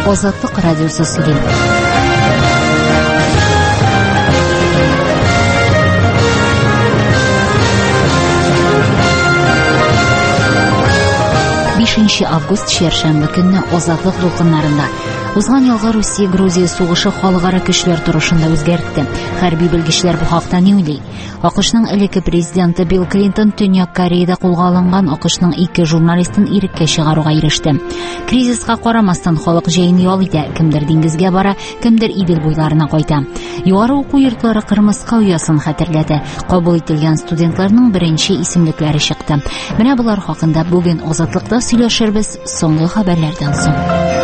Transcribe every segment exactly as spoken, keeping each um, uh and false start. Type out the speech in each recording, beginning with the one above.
Азатлык радиосы сөйли. бишенче август чәршәмбе көнне Азатлык дулкыннарында узган елгы Русия Грузия сугышы халыкара көчләр турышында үзгәртте. Хәрби белгечләр бу хакта ни уйлый? АКШның элекке президенты Билл Клинтон Төньяк Кореяда кулга алынган АКШның ике журналистын иреккә чыгаруга иреште. Кризиска карамастан халык җәен ял итә, кемдер диңгезгә бара, кемдер Идел буйларына кайта. Югары уку йортлары Кырмыска уясын хәтерләтә. Кабул ителгән студентларның беренче исемлекләре чыкты. Менә булар хакында бүген Азатлыкта сөйләшербез соңгы хәбәрләрдән соң.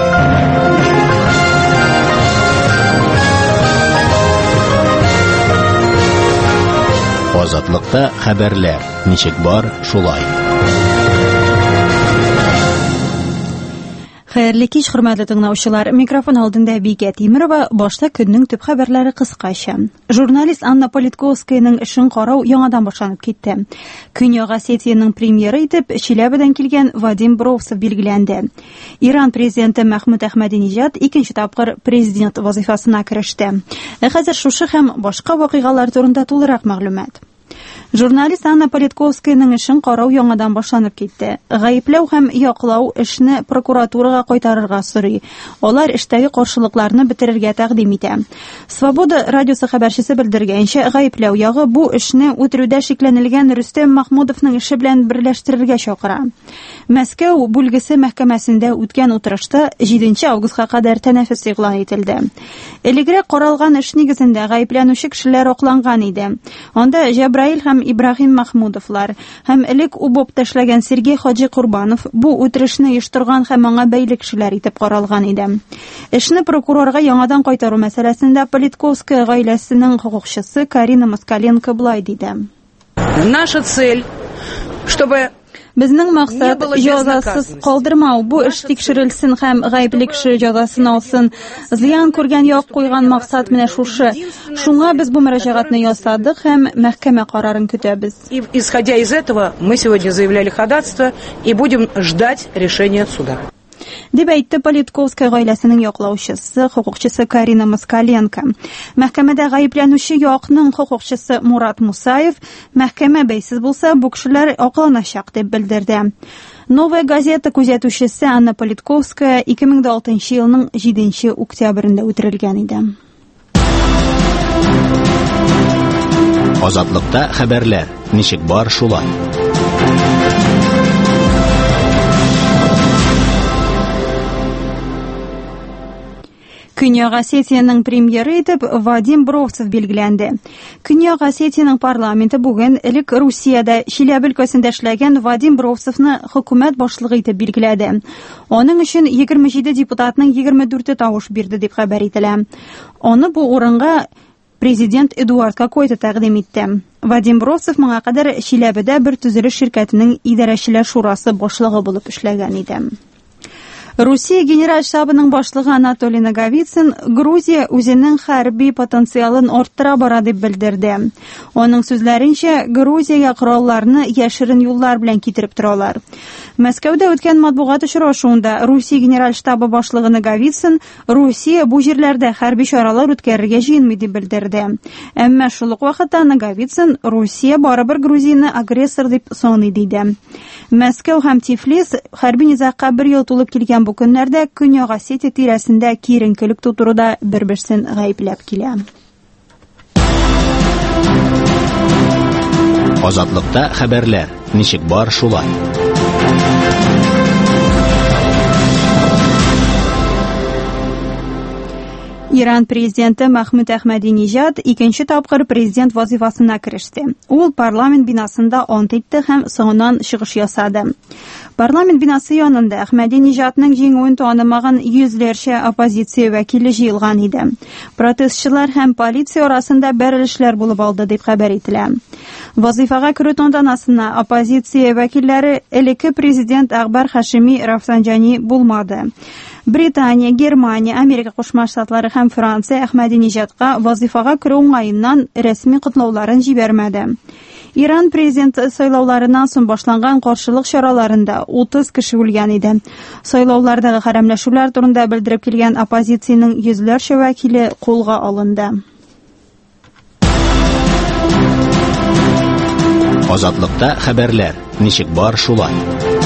Азатлыкта хәбәрләр. Ничек бар, шулай. Хәерле кич, хөрмәтле тыңлаучылар. Микрофон алдында Бикә Тимирова. Башта көннең төп хәбәрләре кыскача. Журналист Анна Политковскаяның эшен карау яңадан башланып китте. Көньяк Осетиянең премьеры итеп Чиләбедән килгән Вадим Бровцев билгеләнде. Иран президенты Мәхмүд Әхмәдинеҗад икенче тапкыр президент вазифасына кереште. Ә хәзер шушы һәм башка вакыйгалар турында тулырак мәгълүмат. Журналист Анна Политковскаяның эшен карау яңадан башланып китте. Гаепләү һәм яклау эшне прокуратурага кайтарырга сорый. Алар эштәге каршылыкларны бетерергә тәкъдим итә. Свобода радиосы хәбәрчесе белдергәнчә, гаепләү ягы бу эшне үтерүдә шикләнелгән Рөстәм Мәхмүдовның эше белән берләштерергә чакыра. Мәскәү бүлгесе мәхкәмәсендә үткән утырышта җиденче августка кадәр тәнәфес игълан ителде. Элегрәк каралган эш нигезендә гаепләнүче кешеләр акланган иде. Анда Җәбраил һәм Ибраһим Мәхмүдовлар һәм элек убып ташлаган Сергей Хаҗи Курбанов бу үтерешне оештырган һәм аңа бәйле кешеләр итеп каралган иде. Эшне прокурорга яңадан кайтару мәсьәләсендә Политковская гаиләсенең хукукчысы Карина Москаленко булай диде. Наша цель, чтобы Безнең максат җәзасыз калдырмау. Бу эш тикшерелсен һәм гаепле кеше җәзасын алсын. Зыян күргән як куйган максат менә шушы. Шуңа без бу мөрәҗәгатьне ясадык һәм мәхкәмә карарын көтәбез. Исходя из этого, мы сегодня заявляли ходатайство и будем ждать решения суда. Дип әйтте Политковская гаиләсенең яклаучысы, хукукчысы Карина Москаленко. Мәхкәмәдә гаепләнүче якның хукукчысы Мурат Мусаев, мәхкәмә бәйсез булса, бу кешеләр акланачак дип белдерде. Новая газета күзәтүчесе Анна Политковская ике мең алтынчы елның җиденче октябрендә үтерелгән иде. Азатлыкта хәбәрләр. Ничек бар, шулай. Көньяк Осетиянең премьеры итеп Вадим Бровцев билгеләнде. Көньяк Осетиянең парламенты бүген элек Русиядә Чиләбе өлкәсендә эшләгән Вадим Бровцевны хөкүмәт башлыгы итеп билгеләде. Аның өчен егерме җиде депутатның егерме дүрте тавыш бирде дип хәбәр ителә. Аны бу урынга президент Эдуард Какойта тәкъдим итте. Вадим Бровцев моңа кадәр Чиләбедә бер төзелеш ширкәтенең идарәчеләр шурасы башлыгы булып эшләгән иде. Русия генераль штабының башлыгы Анатолий Наговицын Грузия үзенең хәрби потенциалын арттыра бара дип белдерде. Аның сүзләренчә, Грузиягә коралларны яшерен юллар белән китереп торалар. Мәскәүдә үткән матбугат очрашуында Русия генераль штабы башлыгы Наговицын Русия бу җирләрдә хәрби чаралар үткәрергә җыенмый дип белдерде. Әмма шул ук вакытта Наговицын Русия барыбер Грузияны агрессор дип саный диде. Мәскәү һәм Тифлис хәрби низакка бер ел тулып килгән бу көннәрдә Көньяк Осетия тирәсендә киеренкелек тудыруда бер-берсен гаепләп килә. Азатлыкта хәбәрләр. Ничек бар, шулай. Иран президенты Мәхмүд Әхмәдинеҗад икенче тапкыр президент вазифасына кереште. Ул парламент бинасында ант итте һәм соңыннан чыгыш ясады. Парламент бинасы янында Әхмәдинеҗадның җиңүен танымаган йөзләрчә оппозиция вәкиле җыелган иде. Протестчылар һәм полиция арасында бәрелешләр булып алды дип хәбәр ителә. Вазифага керү тантанасына оппозиция вәкилләре элекке президент Акбар Хашими Рафсанҗани булмады. Британия, Германия, Америка Кушма Штатлары һәм Франция Әхмәдинеҗадка вазифага керү уңаеннан рәсми котлауларын җибәрмәде. Иран президенты сайлауларынан соң башланган каршылык чараларында утыз кеше үлгән иде. Сайлаулардагы хәрәмләшүләр турында белдереп килгән оппозициянең йөзләрчә вәкиле кулга алынды. Азатлыкта хәбәрләр. Ничек бар шулай.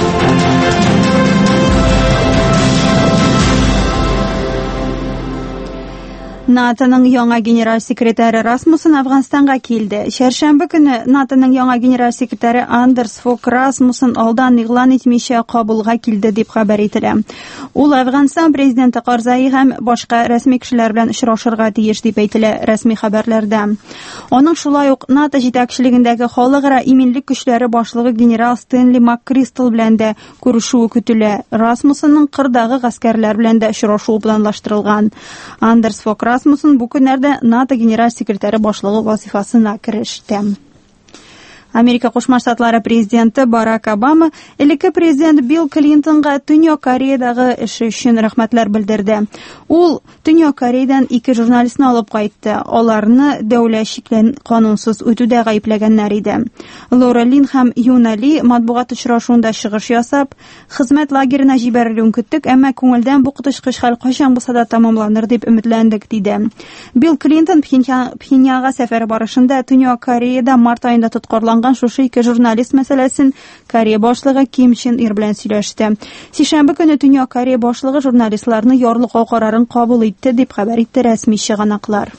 НАТОның яңа генераль секретаре Расмуссен Афганстанга килде. Шәршәмбе көне НАТОның яңа генераль секретаре Андерс Фок Расмуссен алдан игълан итмичә кабулга килде дип хәбәр ителә. Ул Афганстан президенты Карзаи һәм башка рәсми кешеләр белән очрашырга тиеш дип әйтелә рәсми хәбәрләрдә. Аның шулай ук НАТО җитәкчелегендәге халыкара иминлек көчләре башлыгы генерал Стенли МакКристал белән дә күрешүе көтелә. Расмуссенның кырдагы гаскәрләр белән дә очрашуы планлаштырылган. Андерс Фок Расмуссен бу көннәрдә НАТО генераль секретаре башлыгы вазифасына кереште. Америка Кушма Штатлары президенты Барак Обама элекке президент Билл Клинтонга Төньяк Кореядагы эше өчен рәхмәтләр белдерде. Ул Төньяк Кореядан ике журналистны алып кайтты. Аларны дәүләт чиклән канунсыз үтүдә гаепләгәннәр иде. Лора Лин һәм Юна Ли матбугат очрашуында чыгыш ясап, хезмәт лагерына җибәрелүен көттек, әмма күңелдән бу коточкыч хәл кайчан булса да тамамланыр дип өметләндек диде. Билл Клинтон Пхеньянга сәфәре барышында Төньяк Кореяда март аенда тоткарланган шушы ике журналист мәсьәләсен Корея башлыгы Ким Чен Ир белән сөйләште. Сишәмбе көне Төньяк Корея башлыгы журналистларны ярлыклау карарын кабул итте дип хәбәр итте рәсми чыганаклар.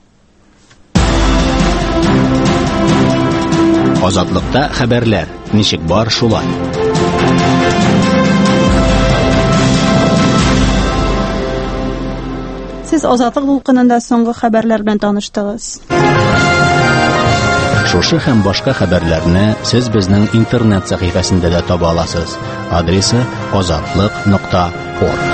Азатлыкта хәбәрләр. Ничек бар шулай. Сез Азатлык дулкынында соңгы хәбәрләр белән таныштыгыз. Шушы һәм башка хәбәрләрне сез безнең интернет сәхифәсендә дә таба аласыз. Адресы азатлык нокта орг.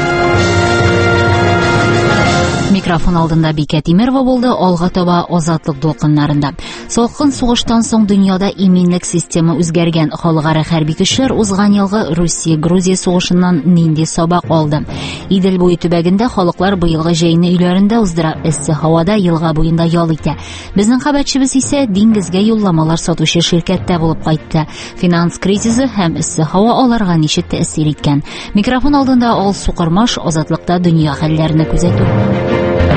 Микрофон алдында Бикә Тимерова булды, алга таба Азатлык дулкыннарында. Салкын сугыштан соң дөньяда иминлек система үзгәргән. Халыкара хәрби көчләр узган елгы Русия-Грузия сугышыннан нинди сабак алды? Идел буе төбәгендә халыклар быелгы җәйне өйләрендә уздыра, эссе һавада елга буенда ял итә. Безнең хәбәрчебез исә диңгезгә юлламалар сатучы ширкәттә булып кайтты. Финанс кризисы һәм эссе һава аларга ничек тәэсир иткән? Микрофон алдында Ал Сукырмаш Азатлыкта дөнья хәлләренә күзәтү.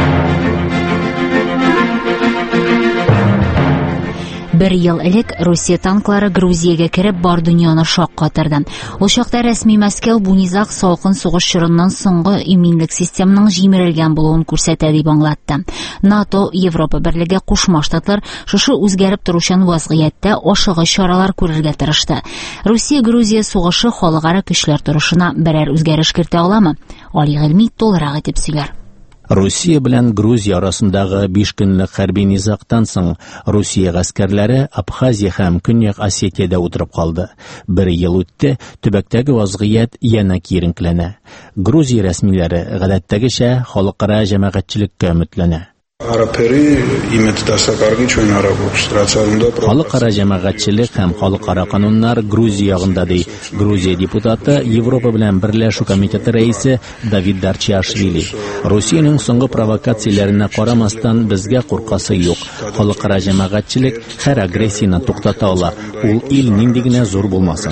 Бер ел элек Русия танклары Грузиягә кереп бар дөньяны шаккатырды. Ул чакта рәсми Мәскәү бу низак салкын сугыш чорыннан соңгы иминлек системаның җимерелгән булуын күрсәтә дип аңлатты. НАТО, Европа Берлеге, Кушма Штатлар шушы үзгәреп торучан вазгыятьтә ашыгыч чаралар күрергә тырышты. Русия-Грузия сугышы халыкара көчләр торышына берәр үзгәреш кертә аламы? Али Гыйльми толырак итеп сөйләр. Русия белән Грузия арасындагы биш көнлек хәрби низактан соң Русия гаскәрләре Абхазия һәм Көньяк Осетиядә утырып калды. Бер ел үтте, төбәктәге вазгыять янә киеренкләнә. Грузия рәсмиләре гадәттәгечә халыкара җәмәгатьчелеккә өметләнә. Халыкара җәмәгатьчелек һәм халыкара кануннар Грузия ягында ди. Грузия депутаты Европа белән берләшү комитеты рәисе Давид Дарчиашвили. Русиянең соңгы провокацияләренә карамастан безгә куркасы юк. Халыкара җәмәгатьчелек һәр агрессияны туктата ала. Ул ил нинди генә зур булмасын.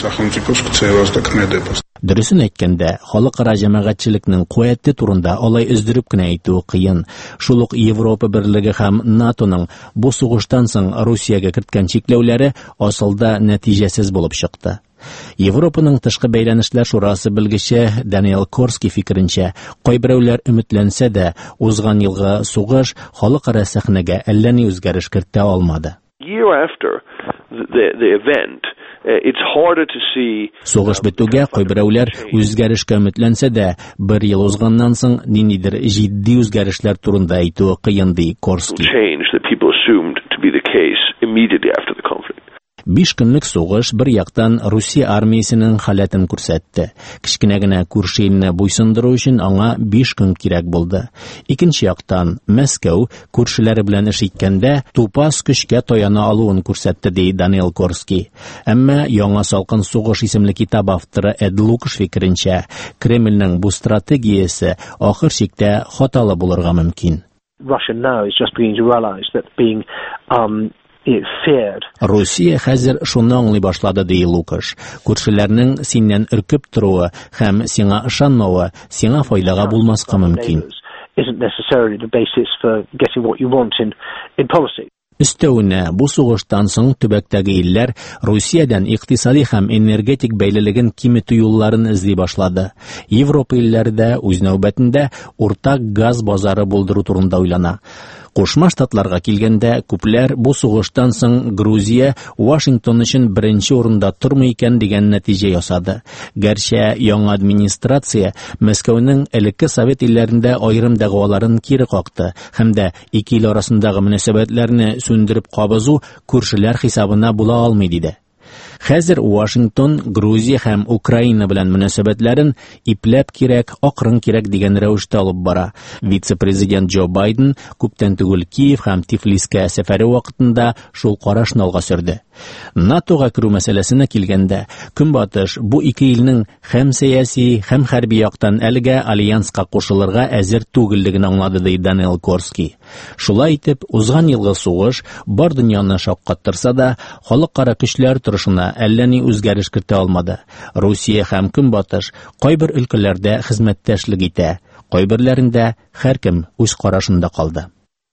Дөресен әйткәндә, халыкара җәмәгатьчелекнең куәте турында алай өздереп кенә әйтү кыен. Шул ук Европа Берлеге һәм НАТОның бу сугыштан соң Русиягә керткән чикләүләре асылда нәтиҗәсез булып чыкты. Европаның тышкы бәйләнешләр шурасы белгече Даниэл Корски фикеренчә, кайберәүләр өметләнсә дә, узган елгы сугыш халыкара сәхнәгә әллә ни үзгәреш кертә алмады. Year after the, the event, it's harder to see. Сугыш бетүгә кайберәүләр үзгәрешкә өметләнсә дә, бер ел узганнан соң ниндидер җитди үзгәрешләр турында әйтү кыен ди Корски. Change that people assumed to be the case immediately after the conflict. Биш көнлек сугыш бер яктан Русия армиясенең халәтен күрсәтте. Кичкенә генә күрше илне буйсындыру өчен аңа биш көн кирәк булды. Икенче яктан Мәскәү күршеләре белән эш иткәндә тупас көчкә таяна алуын күрсәтте ди Даниэл Корски. Әмма яңа салкын сугыш исемле китап авторы Эд Лукаш фикеренчә, Кремльнең бу стратегиясе ахыр чиктә хаталы булырга мөмкин. Russia now is just beginning to realize that being um Россия хәзер шуны аңлый башлады, ди Лукаш. Күршеләрнең синнән өркеп торуы һәм сиңа ышанмавы сиңа файдага булмаска мөмкин. Өстәвенә, бу сугыштан соң төбәктәге илләр Русиядән икътисади һәм энергетик бәйлелеген киметү юлларын эзли башлады. Европа илләре дә үз нәүбәтендә уртак газ базары булдыру турында уйлана. Кушма Штатларга килгәндә, күпләр бу сугыштан соң Грузия Вашингтон өчен беренче урында тормый икән дигән нәтиҗә ясады. Гәрчә яңа администрация Мәскәүнең элекке Совет илләрендә аерым дәгъваларын кире какты һәм дә ике ил арасындагы мөнәсәбәтләрне сүндереп кабызу күршеләр хисабына була алмый диде. Хәзер Вашингтон, Грузия һәм Украина белән мөнәсәбәтләрен ипләп кирәк, акрын кирәк дигән рәвештә алып бара. Вице-президент Джо Байден күптән түгел Киев һәм Тифлискә сәфәре вакытында шул карашны алга сөрде. НАТОга керү мәсьәләсенә килгәндә, Көнбатыш бу ике илнең һәм сәяси, һәм хәрби яктан әлегә альянска кушылырга әзер түгеллеген аңлады, ди Даниэл Корски. Шулай итеп, узган елгы сугыш бар дөньяны шаккаттырса да, халыкара көчләр турышына әллә ни үзгәреш кертә алмады. Русия һәм Көнбатыш кайбер өлкәләрдә хезмәттәшлек итә, кайберләрендә һәркем үз карашында калды.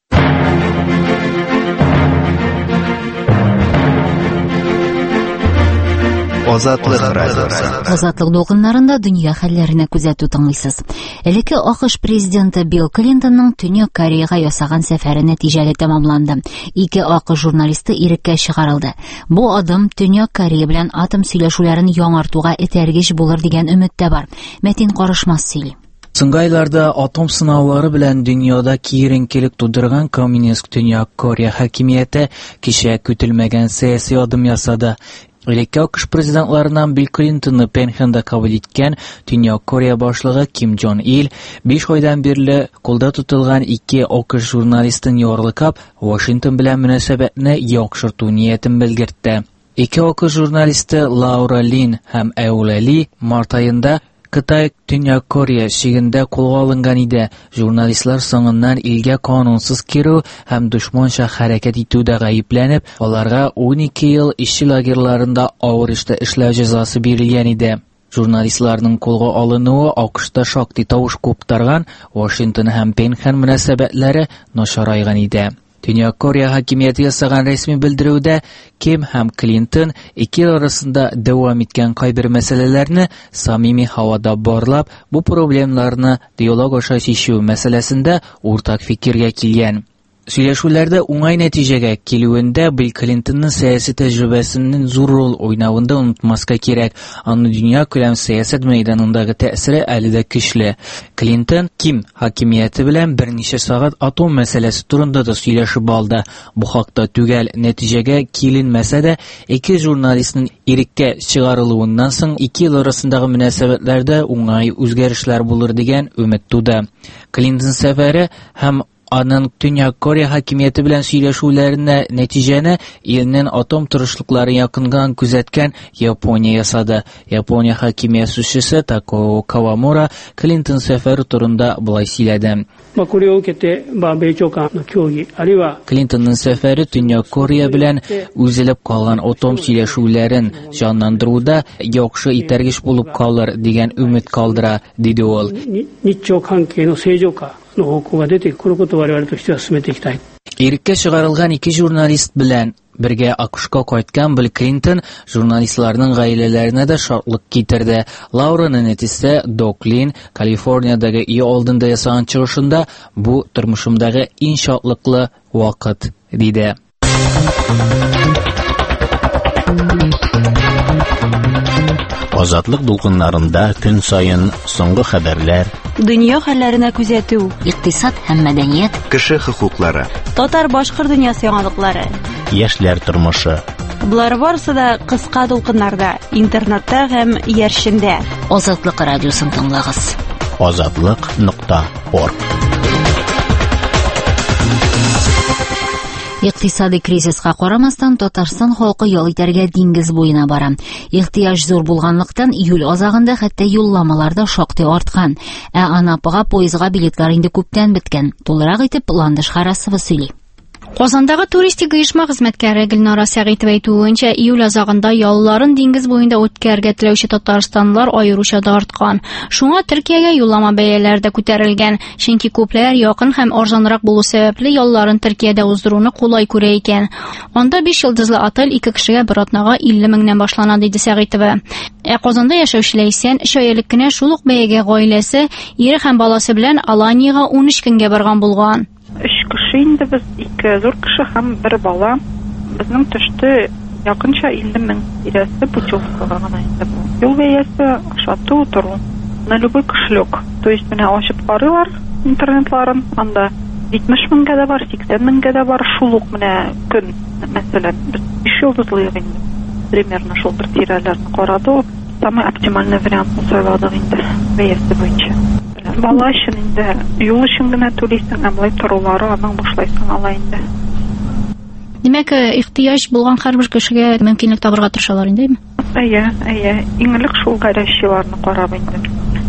Азатлык радиосы. Азатлык дулкыннарында дөнья хәлләренә күзәтү тыңлыйсыз. Элекке АКШ президенты Билл Клинтонның Төньяк Кореяга ясаган сәфәре нәтиҗәле тәмамланды. Ике АКШ журналисты иреккә чыгарылды. Бу адым Төньяк Корея белән атом сөйләшүләрен яңартуга этәргеч булыр дигән өмет тә бар. Мәтин Карышмас сөйли. Соңгы айларда атом сынаулары белән дөньяда киеренкелек тудырган коммунист Төньяк Корея хакимияте кичә көтелмәгән сәяси адым ясады. Элекке АКШ президентларынан Билл Клинтонны Пхеньянда кабул иткән Төньяк Корея башлыгы Ким Чен Ил биш айдан бирле кулда тотылган ике АКШ журналистын ярлыкап, Вашингтон белән мөнәсәбәтне яхшырту ниятен белгертте. Ике АКШ журналисты Лаура Лин һәм Эула Ли март айында Кытай Төньяк Корея шигендә кулга алынган иде. Журналистлар соңыннан илгә канунсыз кирү һәм дошманча хәрәкәт итүдә гаепләнеп, аларга унике ел ишче лагерьларында авыр эштә эшләү җәзасы бирелгән иде. Журналистларның кулга алынуы АКШта шактый тавыш куптарган, Вашингтон һәм Пхеньян мөнәсәбәтләре начарайган иде. Төньяк Корея хакимияте ясаган рәсми белдерүдә Ким һәм Клинтон ике ил арасында дәвам иткән кайбер мәсьәләләрне самими һавада барлап, бу проблемаларны диалог аша чишү мәсьәләсендә уртак фикергә килгән. Сөйләшүләрдә уңай нәтиҗәгә килүендә Билл Клинтонның сәяси тәҗрибәсенең зур роль уйнавында онытмаска кирәк. Аны дөнья күләм сәясәт мәйданындагы тәэсире әле дә көчле. Клинтон Ким хакимияте белән берничә сагать атом мәсьәләсе турында да сөйләшеп алды. Бу хакта түгел нәтиҗәгә киленмәсә дә, ике журналистның иреккә чыгарылуыннан соң ике ил арасындагы мөнәсәбәтләрдә уңай үзгәрешләр булыр дигән өмет туды. Клинтон сәфәре һәм аның Төньяк Корея хакимияте белән сөйләшүләренә нәтиҗәне илнең атом тырышлыкларын якынган күзәткән Япония ясады. Япония хакимия сүзчесе Такоо Кавамура Клинтон сәфәре турында булай сөйләде. Клинтонның сәфәре Төньяк Корея белән үзелеп калган атом сөйләшүләрен җанландыруда яхшы итәргеч булып калыр дигән өмет калдыра, диде ул. Иреккә чыгарылган ике журналист белән бергә АКШка кайткан Билл Клинтон журналистларның гаиләләренә дә шатлык китерде. Лаураның әтисе Док Лин Калифорниядагы үй алдында ясаган чыгышында бу тормышымдагы иң шатлыклы вакыт диде. Азатлык дулкыннарында көн сайын соңгы хәбәрләр, дөнья хәлләренә күзәтү, икътисад һәм мәдәният, кеше хокуклары, татар-башкыр дөньясы яңалыклары, яшьләр тормышы. Булар барысы да кыска дулкыннарда, интернетта һәм яршендә. Азатлык радиосын тыңлагыз. азатлык нокта орг. Икътисади кризиска карамастан Татарстан халкы ял итәргә диңгез буена бара. Ихтыяҗ зур булганлыктан июль азагында хәтта юлламалар да шактый арткан. Ә Анапага поездга билетлар инде күптән беткән. Тулырак итеп Ландыш Харасова сөйли. Казандагы туристик оешма хезмәткәре Гөлнара Сәгыйтова әйтүенчә, июль азагында ялларын диңгез буенда үткәрергә теләүче татарстанлылар аеруча да арткан. Шуңа Төркиягә юллама бәяләре дә күтәрелгән. Чөнки күпләр якын һәм арзанрак булу сәбәпле ялларын Төркиядә уздыруны кулай күрә икән. Анда биш йолдызлы отель ике кешегә бер атнага илле меңнән башлана, диде Сәгыйтова. Ә Казанда яшәүче Ләйсән өч ай элек кенә шул ук бәягә гаиләсе, ире һәм баласы белән Аланиягә ун өч көнгә барган булган. Өч кеше инде без, ике зур кеше һәм бер бала. Безнең төште якынча илле мең тирәсе путевкага гына инде бу. Юл бәясе ашату тору на любой кошелек. То есть менә ачып карыйлар интернетларын, анда җитмеш меңгә дә бар, сиксән меңгә дә бар, шул ук менә көн. Мәсәлән, биш йолдызлы инде. Примерно шул бер тирәләрне карады. Самый оптимальный вариантны сайладык инде бәясе буенча. Бала өчен инде юл өчен генә түлисең, амлай торулары аның башлайсың ала инде. Димәк, ихтыяҗ булган һәрбер кешегә мөмкинлек табырга тырышалар инде. Әйе, әйе. Иң элек шул гаражчыларны карап инде.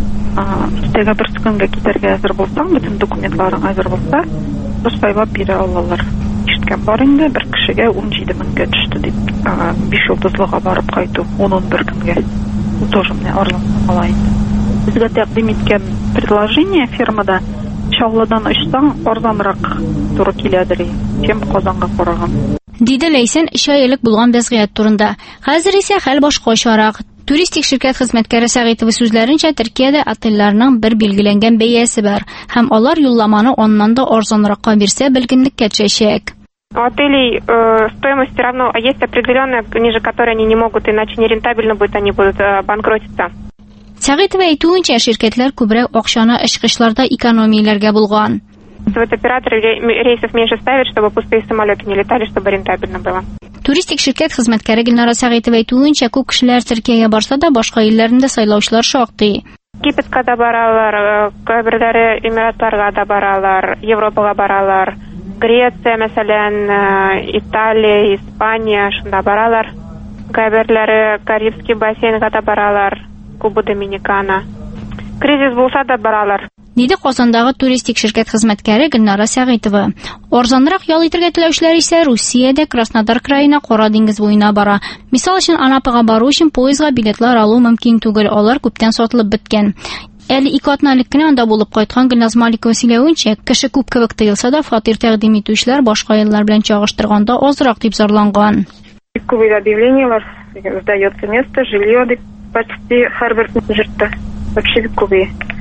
А, тегә бер секундга китәргә әзер булсаң, бөтен документларың әзер булса, бер сайлап бирә алалар. Ишеткән бар инде, бер кешегә ун җиде меңгә төште дип. биш йолдызлыга барып кайту он он бер көнгә. Бу тоже менә арлык ала инде. Безгә тәкъдим иткән предложение фермада Чаллыдан очсаң арзанрак туры киләдер, чем Казанга караган. Диде Ләйсән өч ай элек булган вазгыять турында. Хәзер исә хәл башкачарак. Туристик ширкәт хезмәткәре Сәгыйтова сүзләренчә, Төркиядә отельләрнең бер билгеләнгән бәясе бар, һәм алар юлламаны оннан да арзанракка бирсә, белгенлеккә төшәчәк. У отелей э, стоимость все равно есть определенная, ниже которой они не могут, иначе нерентабельно будет, они будут э, банкротиться. Сәгыйтова әйтүенчә, ширкәтләр күбрәк акчаны эшкышларда экономияләргә булган. Операторы рейсов меньше ставят, чтобы пустые самолеты не летали, чтобы рентабельно было. Туристик ширкәт хезмәткәре Гөлнара Сәгыйтова әйтүенчә, күп кешеләр Төркиягә барса да, башка илләрендә сайлаучылар шактый. Египетка да баралар, каберләре Эмиратларга да баралар, Европага баралар, Греция, мәсәлән, Италия, Испания, шунда баралар. Каберләре Карибский бассейнга да баралар, Куба Доминикана. Кризис булса да баралар. Диде Казандагы туристик ширкәт хезмәткәре Гөлнара Сәгыйтова. Арзанрак ял итәргә теләүчеләр исә Русиядә Краснодар краена Кара диңгез буена бара. Мисал өчен Анапага бару өчен поездга билетлар алу мөмкин түгел, алар күптән сатылып беткән. Әле ике атналык кенә анда булып кайткан Гөлназ Маликова сөйләвенчә, кеше күп кебек тыелса да, фатир тәкъдим итүчеләр башка еллар белән чагыштырганда азрак дип зарланган. Күп объявлениялар, сдается место, жилье дип почти һәрбер җирдә. Вообще күп.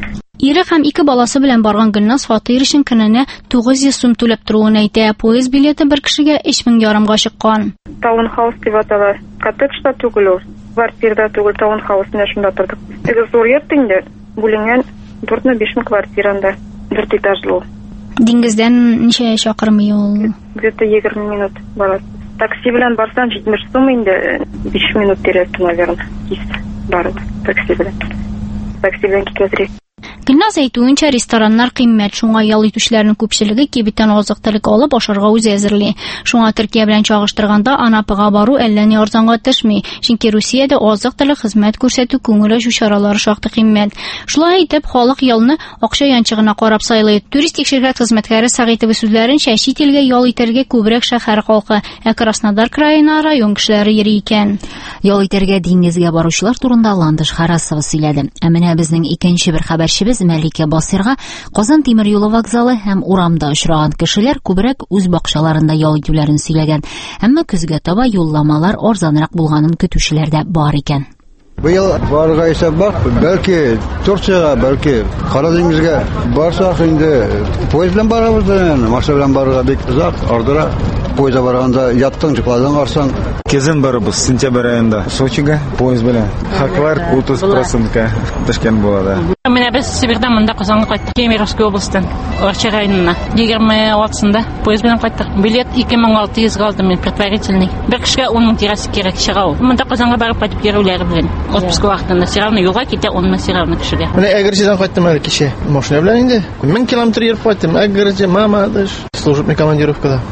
Ире һәм ике баласы белән барган Гөлназ фатир өчен көненә тугыз йөз сум түләп торуын әйтә. Поезд билеты бер кешегә өч мең ярымга чыккан. Таунхаус дип атала. Коттеджда түгел, квартирада түгел, таунхаусында шунда тордык. Эге зур йорт инде, бүленгән дүрт-биш мең квартиранда, дүрт этажлы. Диңгездән ничә чакрым юл? Где-то егерме минут барасы. Такси белән барсаң җитмеш сум инде, биш минут тирәсе, наверное, кис барып такси белән. Такси белән китәсез. Гөлназ әйтүенчә, рестораннар кыйммәт, шуңа ял итүчеләрнең күпчелеге кибеттән азык-төлек алып ашарга үзе әзерли. Шуңа Төркия белән чагыштырганда Анапага бару әллә ни арзанга төшми, чөнки Русиядә азык-төлек хезмәт күрсәтү күңел ачу чаралары шактый кыйммәт. Шулай итеп, халык ялны акча янчыгына карап сайлый. Туристик ширкәт хезмәткәре Сәгыйтова сүзләренчә, чит илгә ял итәргә күбрәк шәһәр халкы, ә Краснодар краена район кешеләре йөри икән. Ял итәргә диңгезгә баручылар турында Ландыш Харасова сөйләде. Ә менә безнең икенче бер хәбәрчебез Мәликә Басирга Казан тимер юлы вокзалы һәм урамда очраган кешеләр күбрәк үз бакчаларында ял итүләрен сөйләгән. Әмма көзгә таба юлламалар арзанрак булганын көтүчеләр дә бар икән. Быел барга исәп бар, бәлки Турцияга, бәлки Кара диңгезгә барсак инде поезд белән барабыз да, машина белән барырга бик озак, ардыра. Поезда барганда яттың, җыкладың, арсаң. Кезен барыбыз сентябрь айында Сочига поезд белән. Хаклар утыз процентка төшкән булады. Менә без Сибирьдән монда Казанга кайттык, Кемеровский областьтан, Арча районына. егерме алтысында поезд белән кайттык. Билет ике мең алты йөз алды мен предварительный. Бер кешегә ун мең тирәсе кирәк чыгау. Монда Казанга барып кайтып йөрүләре белән. Отпуск вакытында все равно юлга китә он мең все равно кешегә. Менә Әгерҗедән кайттым әле кичә. Машина белән инде. мең километр йөреп кайттым. Әгерҗе, Мамадыш. Служебный командировкада.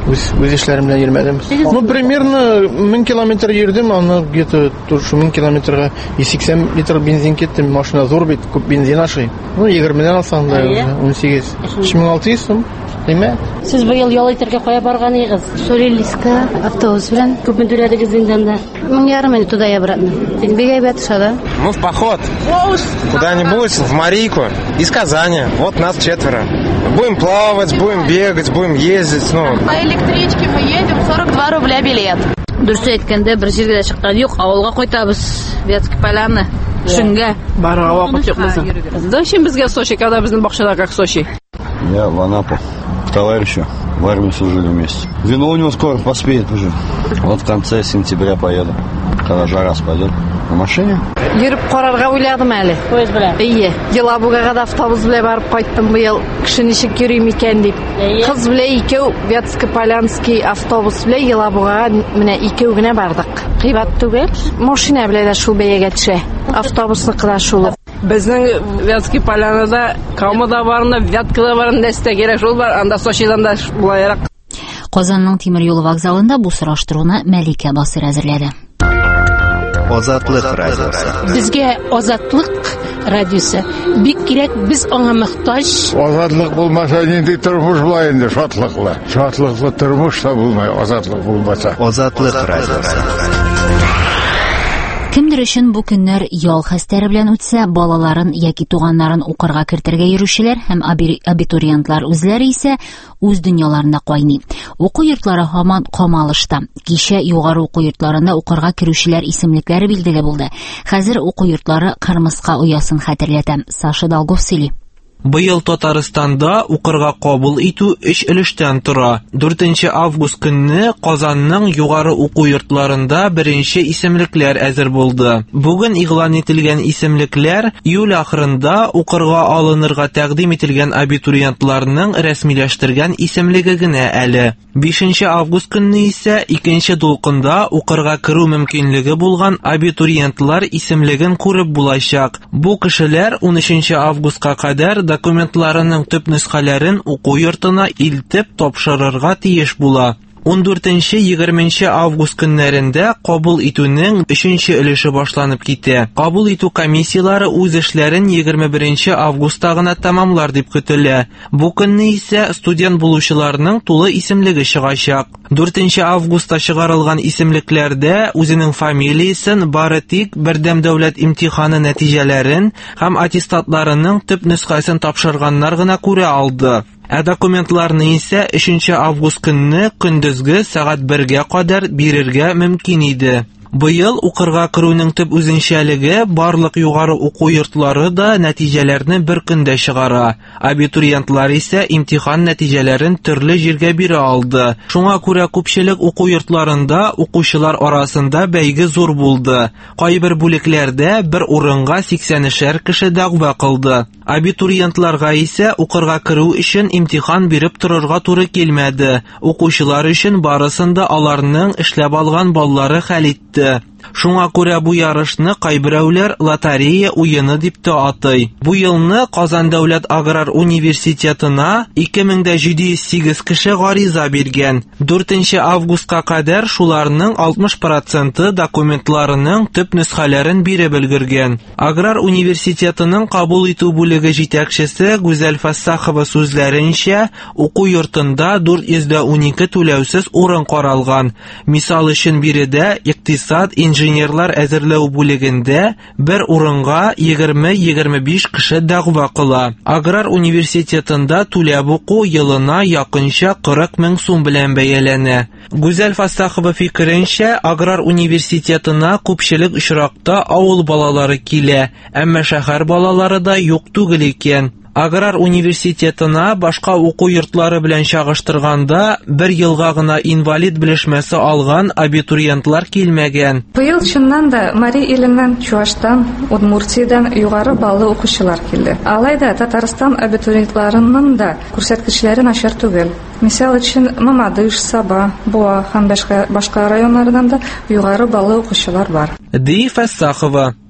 Үз үз эшләрем белән йөрмәдем. Ну, примерно мең километр йөрдем, аны где-то шул мең километрга йөз сиксән литр бензин кетте. Машина зур бит, күп бензин ашый. Ну, егермедән алсаң да ун сигез. өч мең алты йөз сум. Кыйммәт. Сез быел ял итәргә кая барганыгыз? Сорелиска автобус белән. Күпме түләдегез зинданда? Мең ярым инде туда и обратно. Бик әйбәт шада. Мы в поход. Куда-нибудь в Марийку из Казани. Вот нас четверо. Будем плавать, будем бегать, будем ездить. Ну. На электричке мы едем, сорок два рубля билет. Дөрес әйткәндә, бер җиргә чыккан юк, авылга кайтабыз. Вятский поляны. Шуңга барга вакыт юк безнең. Зачем безгә Сочи, когда безнең бакчада как Сочи? Я в Анапу. К товарищу. В армии служили вместе. Вино у него скоро поспеет уже. Вот в конце сентября поеду. Когда жара спадет. На машине? Йөреп карарга уйладым әле. Поезд белән. Ие. Елабугага да автобус белән барып кайттым быел. Кеше ничек йөри микән дип. Кыз белән икәү Вятско-Полянский автобус белән Елабугага менә икәү генә бардык. Кыйбат түгел. Машина белән дә шул бәягә төшә. Автобусныкы да шул. Безнең Вятский Полянада Камада барында, Вяткада барында стегерәк шул бар, анда Сочидан да булайрак. Казанның тимер юлы вокзалында бу сораштыруны Мәликә Басыр әзерләде. Азатлык радиосы. Безгә азатлык радиосы бик кирәк, без аңа мохтаҗ. Азатлык булмаса нинди тормыш була инде, шатлыклы. Шатлыклы тормыш та булмай, азатлык булмаса. Азатлык радиосы. Кемдер өчен бу көннәр ял хәстәре белән үтсә, балаларын яки туганнарын укырга кертергә йөрүчеләр һәм абитуриентлар үзләре исә үз дөньяларында кайный. Уку йортлары һаман камалышта. Кичә югары уку йортларында укырга керүчеләр исемлекләре билгеле булды. Хәзер уку йортлары Кырмыска оясын хәтерләтә. Саша Долгов сөйли. Быел Татарстанда укырга кабул итү өч өлештән тора. дүртенче август көнне Казанның югары уку йортларында беренче исемлекләр әзер булды. Бүген игълан ителгән исемлекләр июль ахырында укырга алынырга тәкъдим ителгән абитуриентларның рәсмиләштергән исемлеге генә әле. бишенче август көнне исә икенче дулкында укырга керү мөмкинлеге булган абитуриентлар исемлеген күреп булачак. Бу кешеләр ун өченче августка кадәр документларының төп нөсхәләрен уку йортына илтеп тапшырырга тиеш була. ун дүртенче - егерменче август көннәрендә кабул итүнең өченче өлеше башланып китә. Кабул итү комиссиялары үз эшләрен егерме беренче августта гына тәмамлар дип көтелә. Бу көнне исә студент булучыларның тулы исемлеге чыгачак. дүртенче августта чыгарылган исемлекләрдә үзенең фамилиясын, бары тик бердәм дәүләт имтиханы нәтиҗәләрен һәм аттестатларының төп нөсхәсен тапшырганнар гына күрә алды. Ә документларны исә өченче август көнне көндезге сәгать бергә кадәр бирергә мөмкин иде. Быел укырга керүнең төп үзенчәлеге барлык югары уку йортлары да нәтиҗәләрне бер көндә чыгара. Абитуриентлар исә имтихан нәтиҗәләрен төрле җиргә бирә алды. Шуңа күрә күпчелек уку йортларында укучылар арасында бәйге зур булды. Кайбер бүлекләрдә бер урынга сиксән өчәр кеше дәгъва кылды. Абитуриентларга исә укырга керү өчен имтихан биреп торырга туры килмәде. Укучылар өчен барысында аларның эшләп алган баллары хәл итте. Шуңа күрә бу ярышны кайберәүләр лотерея уены дип тә атый. Бу елны Казан дәүләт аграр университетына ике мең җиде йөз сигез кеше гариза биргән. дүртенче августка кадәр шуларның алтмыш проценты документларының төп нөсхәләрен биреп өлгергән. Аграр университетының кабул итү бүлеге җитәкчесе Гүзәл Фәссахова сүзләренчә, уку йортында дүрт йөз унике түләүсез урын каралган. Мисал өчен биредә икътисад, инженерлар әзерләү бүлегендә бер урынга егерме - егерме биш кеше дәгъва кыла. Аграр университетында түләп уку елына якынча кырык мең сум белән бәяләнә. Гүзәл Фәссахова фикеренчә, аграр университетына күпчелек очракта авыл балалары килә, әмма шәһәр балалары да юк түгел икән. Аграр университетына башка уку йортлары белән чагыштырганда бер елга гына инвалид белешмәсе алган абитуриентлар килмәгән. Быел чыннан да Мари иленнән, Чуаштан, Удмуртиядан югары баллы укучылар килде. Алайда Татарстан абитуриентларының да күрсәткечләре начар түгел. Мисал өчен Мамадыш, Саба, Буа һәм башка башка районнардан да югары баллы укучылар бар. Ди Фәссахова.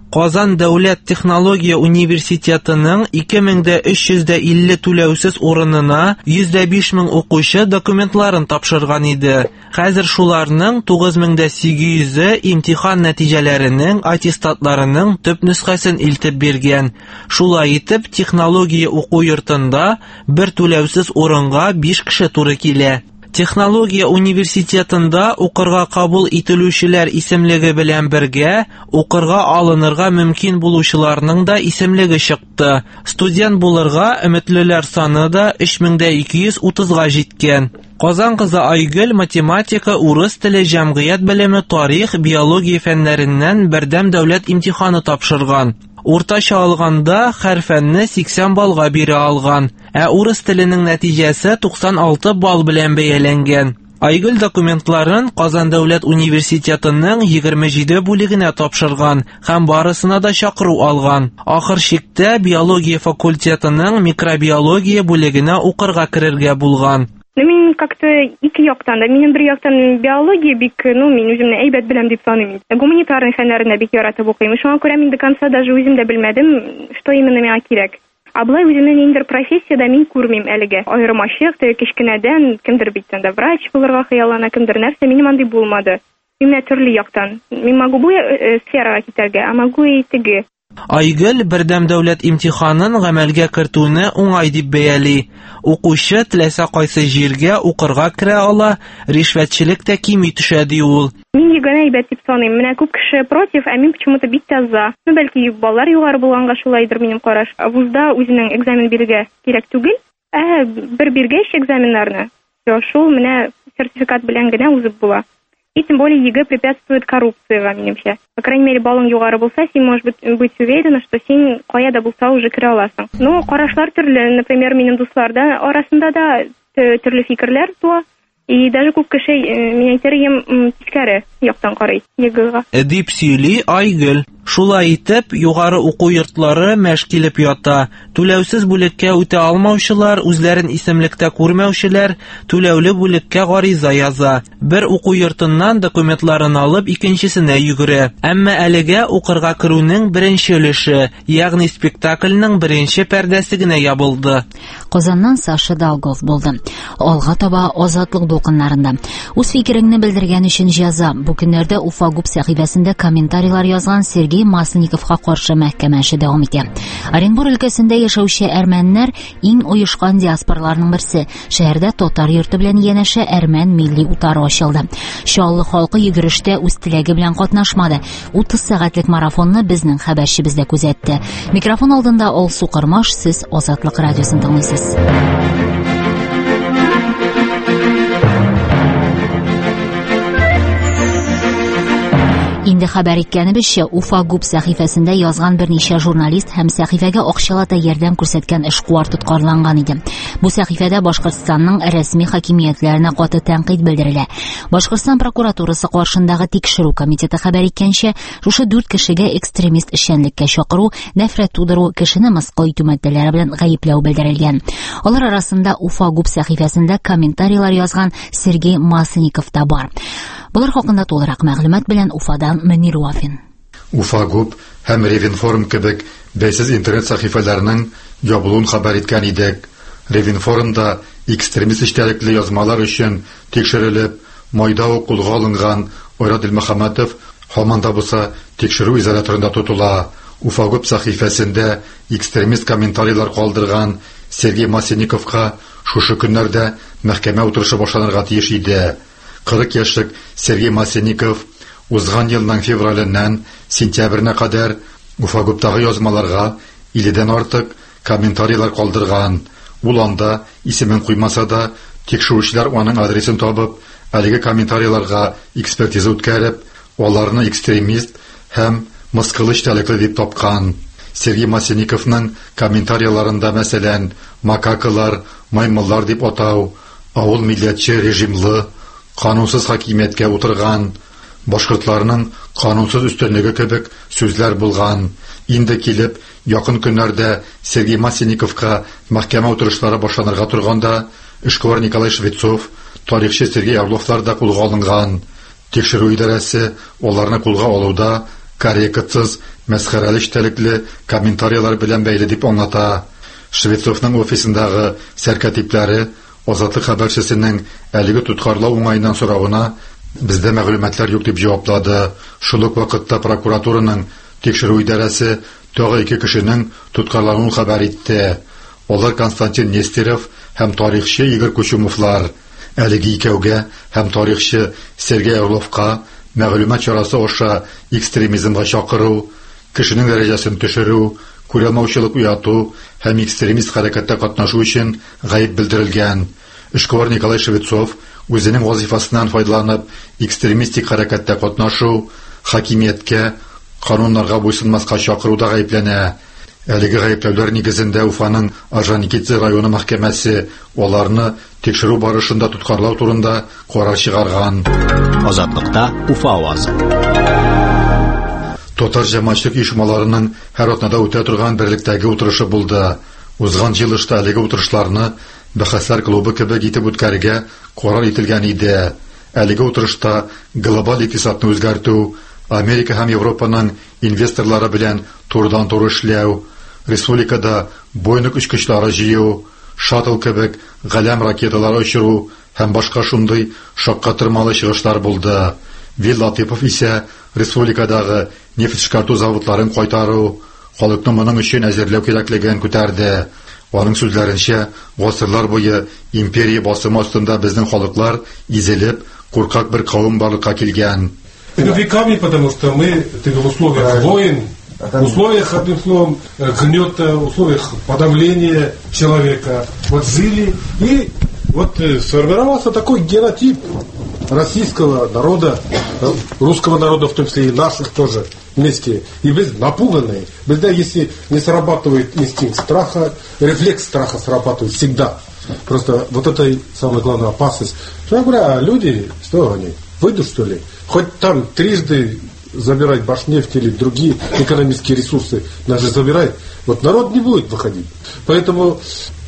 Казан дәүләт технология университетының ике мең өч йөз илле түләүсез урынына йөз биш мең укучы документларын тапшырган иде. Хәзер шуларның тугыз мең сигез йөзе имтихан нәтиҗәләренең аттестатларының төп нөсхәсен илтеп биргән. Шулай итеп, технология уку йортында бер түләүсез урынга биш кеше туры килә. Технология университетында укырга кабул ителүчеләр исемлеге белән бергә укырга алынырга мөмкин булучыларның да исемлеге чыкты. Студент булырга өметлеләр саны да өч мең ике йөз утызга җиткән. Казан кызы Айгөл математика, урыс теле, җәмгыять белеме, тарих, биология фәннәреннән бердәм дәүләт имтиханы тапшырган. Уртача алганда һәр фәнне сиксән баллга бирә алган, ә урыс теленең нәтиҗәсе туксан алты балл белән бәяләнгән. Айгөл документларын Казан дәүләт университетының егерме җиде бүлегенә тапшырган һәм барысына да чакыру алган. Ахыр чиктә биология факультетының микробиология бүлегенә укырга керергә булган. Ну, мин как-то ике яктан да, минем бер яктан биология бик, ну, мин үземне әйбәт беләм дип саныйм. Гуманитарный фәннәрне бик яратып укыйм. Шуңа күрә мин до конца даже үзем дә белмәдем, что именно миңа кирәк. А былай үземне ниндидер профессиядә мин күрмим әлегә. Аермачык, кечкенәдән кемдер бит инде врач булырга хыяллана, кемдер нәрсә, минем андый булмады. Именно төрле яктан. Мин могу бу сферага китәргә, а могу и теге. Айгөл бердәм дәүләт имтиханын гамәлгә кертүне уңай дип бәяли. Укучы теләсә кайсы җиргә укырга керә ала, ришвәтчелек тә кими төшә ди ул. Мин егәнә әйбәт дип саныйм. Менә күп кеше против, ә мин почему-то бик тә за. Ну, бәлки баллар югары булганга шулайдыр минем караш. Вузда үзенең экзамен бирергә кирәк түгел, ә бер биргәч экзаменнарны, шул менә сертификат белән генә узып була. И тем более ЕГЭ препятствует коррупциягә, минемчә. По крайней мере, балың югары булса, син можешь быть, быть уверена, что син кая да булса уже керә аласың. Ну, карашлар төрле. Например, минем дусларда арасында да төрле фикерләр туа. И даже күп кеше мин әйтергәм тискәре яктан карый ЕГЭга. Дип сөйли Айгөл. Шулай итеп, югары уку йортлары мәш килеп ята. Түләүсез бүлеккә үтә алмаучылар, үзләрен исемлектә күрмәүчеләр түләүле бүлеккә гариза яза. Бер уку йортыннан документларын алып икенчесенә йөгерә. Әмма әлегә укырга керүнең беренче өлеше, ягъни спектакльнең беренче пәрдәсе генә ябылды. Казаннан Саша Долгов булды. Алга таба азатлык дулкыннарында. Үз фикереңне белдергән өчен җәза. Бу көннәрдә Уфа Губ сәхифәсендә комментарийлар язган Сергей Масленниковка каршы мәхкәмә эше дәвам итә. Оренбур өлкәсендә яшәүче әрмәннәр иң оешкан диаспораларның берсе. Шәһәрдә татар йорты белән янәшә әрмән милли утары ачылды. Чаллы халкы йөгерештә үз теләге белән катнашмады. утыз сәгатьлек марафонны безнең хәбәрчебез дә күзәтте. Микрофон алдында Алсу Кырмаш, сез Азатлык радиосын тыңлыйсыз. Инде хәбәр иткәнебезчә, Уфа Губ сәхифәсендә язган берничә журналист һәм сәхифәгә акчалата ярдәм күрсәткән эшкуар тоткарланган иде. Бу сәхифәдә Башкортстанның рәсми хакимиятләренә каты тәнкыйть белдерелә. Башкортстан прокуратурасы каршындагы тикшерү комитеты хәбәр иткәнчә, шушы дүрт кешегә экстремист эшчәнлеккә чакыру, нәфрәт тудыру, кешене мыскыл итү матдәләре белән гаепләү белдерелгән. Алар арасында Уфа Губ сәхифәсендә комментарийлар язган Сергей Масленников та бар. Булар хакында тулырак мәгълүмат белән Уфадан Мөнир Вафин. Уфа Губ һәм Ревинформ кебек бәйсез интернет сәхифәләренең ябылуын хәбәр иткән идек. Ревинформда экстремист эштәлекле язмалар өчен тикшерелеп, майда ук кулга алынган Айрат Илмөхәммәтов һаман да булса тикшерү изоляторында тотыла. Уфа Губ сәхифәсендә экстремист комментарийлар калдырган Сергей Масленниковка шушы көннәрдә мәхкәмә утырышы башланырга тиеш иде. кырык яшьлек Сергей Масленников узган елның февраленнән сентябренә кадәр Уфа Губтагы язмаларга илледән артык комментарийлар калдырган. Ул анда исемен куймаса да, тикшерүчеләр аның адресын табып, әлеге комментарийларга экспертиза үткәреп, аларны экстремист һәм мыскыл эштәлекле дип тапкан. Сергей Масленниковның комментарийларында мәсәлән, макакалар, маймыллар дип атау, авыл милләтче режимлы, канунсыз хакимияткә утырган, башкортларның канунсыз өстенлеге кебек сүзләр булган. Инде килеп, якын көннәрдә Сергей Масленниковка мәхкәмә утырышлары башланырга торганда, эшкуар Николай Швецов, тарихчы Сергей Орловлар да кулга алынган. Тикшерү идарәсе аларны кулга алуда карикатсыз, мәсхәрәле эчтәлекле комментарийлар белән бәйле дип аңлата. Швецовның офисындагы сәркәтипләре Азатлык хәбәрчесенең әлеге тоткарлау уңайыннан соравына бездә мәгълүматлар юк дип җаваплады. Шул ук вакытта прокуратураның тикшерү идарәсе тагы ике кешенең тоткарлануын хәбәр итте. Алар Константин Нестеров һәм тарихчы Игорь Кучумовлар. Әлеге икәүгә һәм тарихчы Сергей Орловка мәгълүмат чарасы аша экстремизмга чакыру, кешенең дәрәҗәсен төшерү, күрәлмәүчелек уяту һәм экстремист хәрәкәттә катнашу өчен гаеп белдерелгән. Эшкуар Николай Швецов үзенең вазифасыннан файдаланып экстремистик хәрәкәттә катнашу, хакимияткә, кануннарга буйсынмаска чакыруда гаепләнә. Әлеге гаепләүләр нигезендә Уфаның Орджоникидзе районы мәхкәмәсе аларны тикшерү барышында тоткарлау турында карар чыгарган. Азатлыкта Уфа авазы. Татар җәмәгатьчелек оешмаларының һәр атнада үтә торган берлектәге утырышы булды. Узган җылышта әлеге утырышларны бәхәсләр клубы кебек итеп үткәрергә карар ителгән иде. Әлеге утырышта глобаль икътисадны үзгәртү, Америка һәм Европаның инвесторлары белән турыдан-туры эшләү, республикада бойнык очкычлары җыю, шаттл кебек галәм ракеталары очыру һәм башка шундый шаккатырмалы чыгышлар булды. Вил Латипов исә республикадагы нефть эшкәртү заводларын кайтару, халыкны моның өчен әзерләү кирәклеген күтәрде. Аның сүзләренчә, гасырлар буе империя басымы астында безнең халыклар изелеп, куркак бер кавым барлыкка килгән. Это веками, потому что мы в условиях войн, в условиях, одним словом, гнета, в условиях подавления человека вот жили, и вот сформировался такой генотип российского народа, русского народа, в том числе и наших тоже вместе, и без напуганные. Всегда, если не срабатывает инстинкт страха, рефлекс страха срабатывает всегда. Просто вот это самая главная опасность. Что я говорю, а люди, что они, выйдут что ли? Хоть там трижды забирать Башнефть или другие экономические ресурсы, даже забирать, вот народ не будет выходить. Поэтому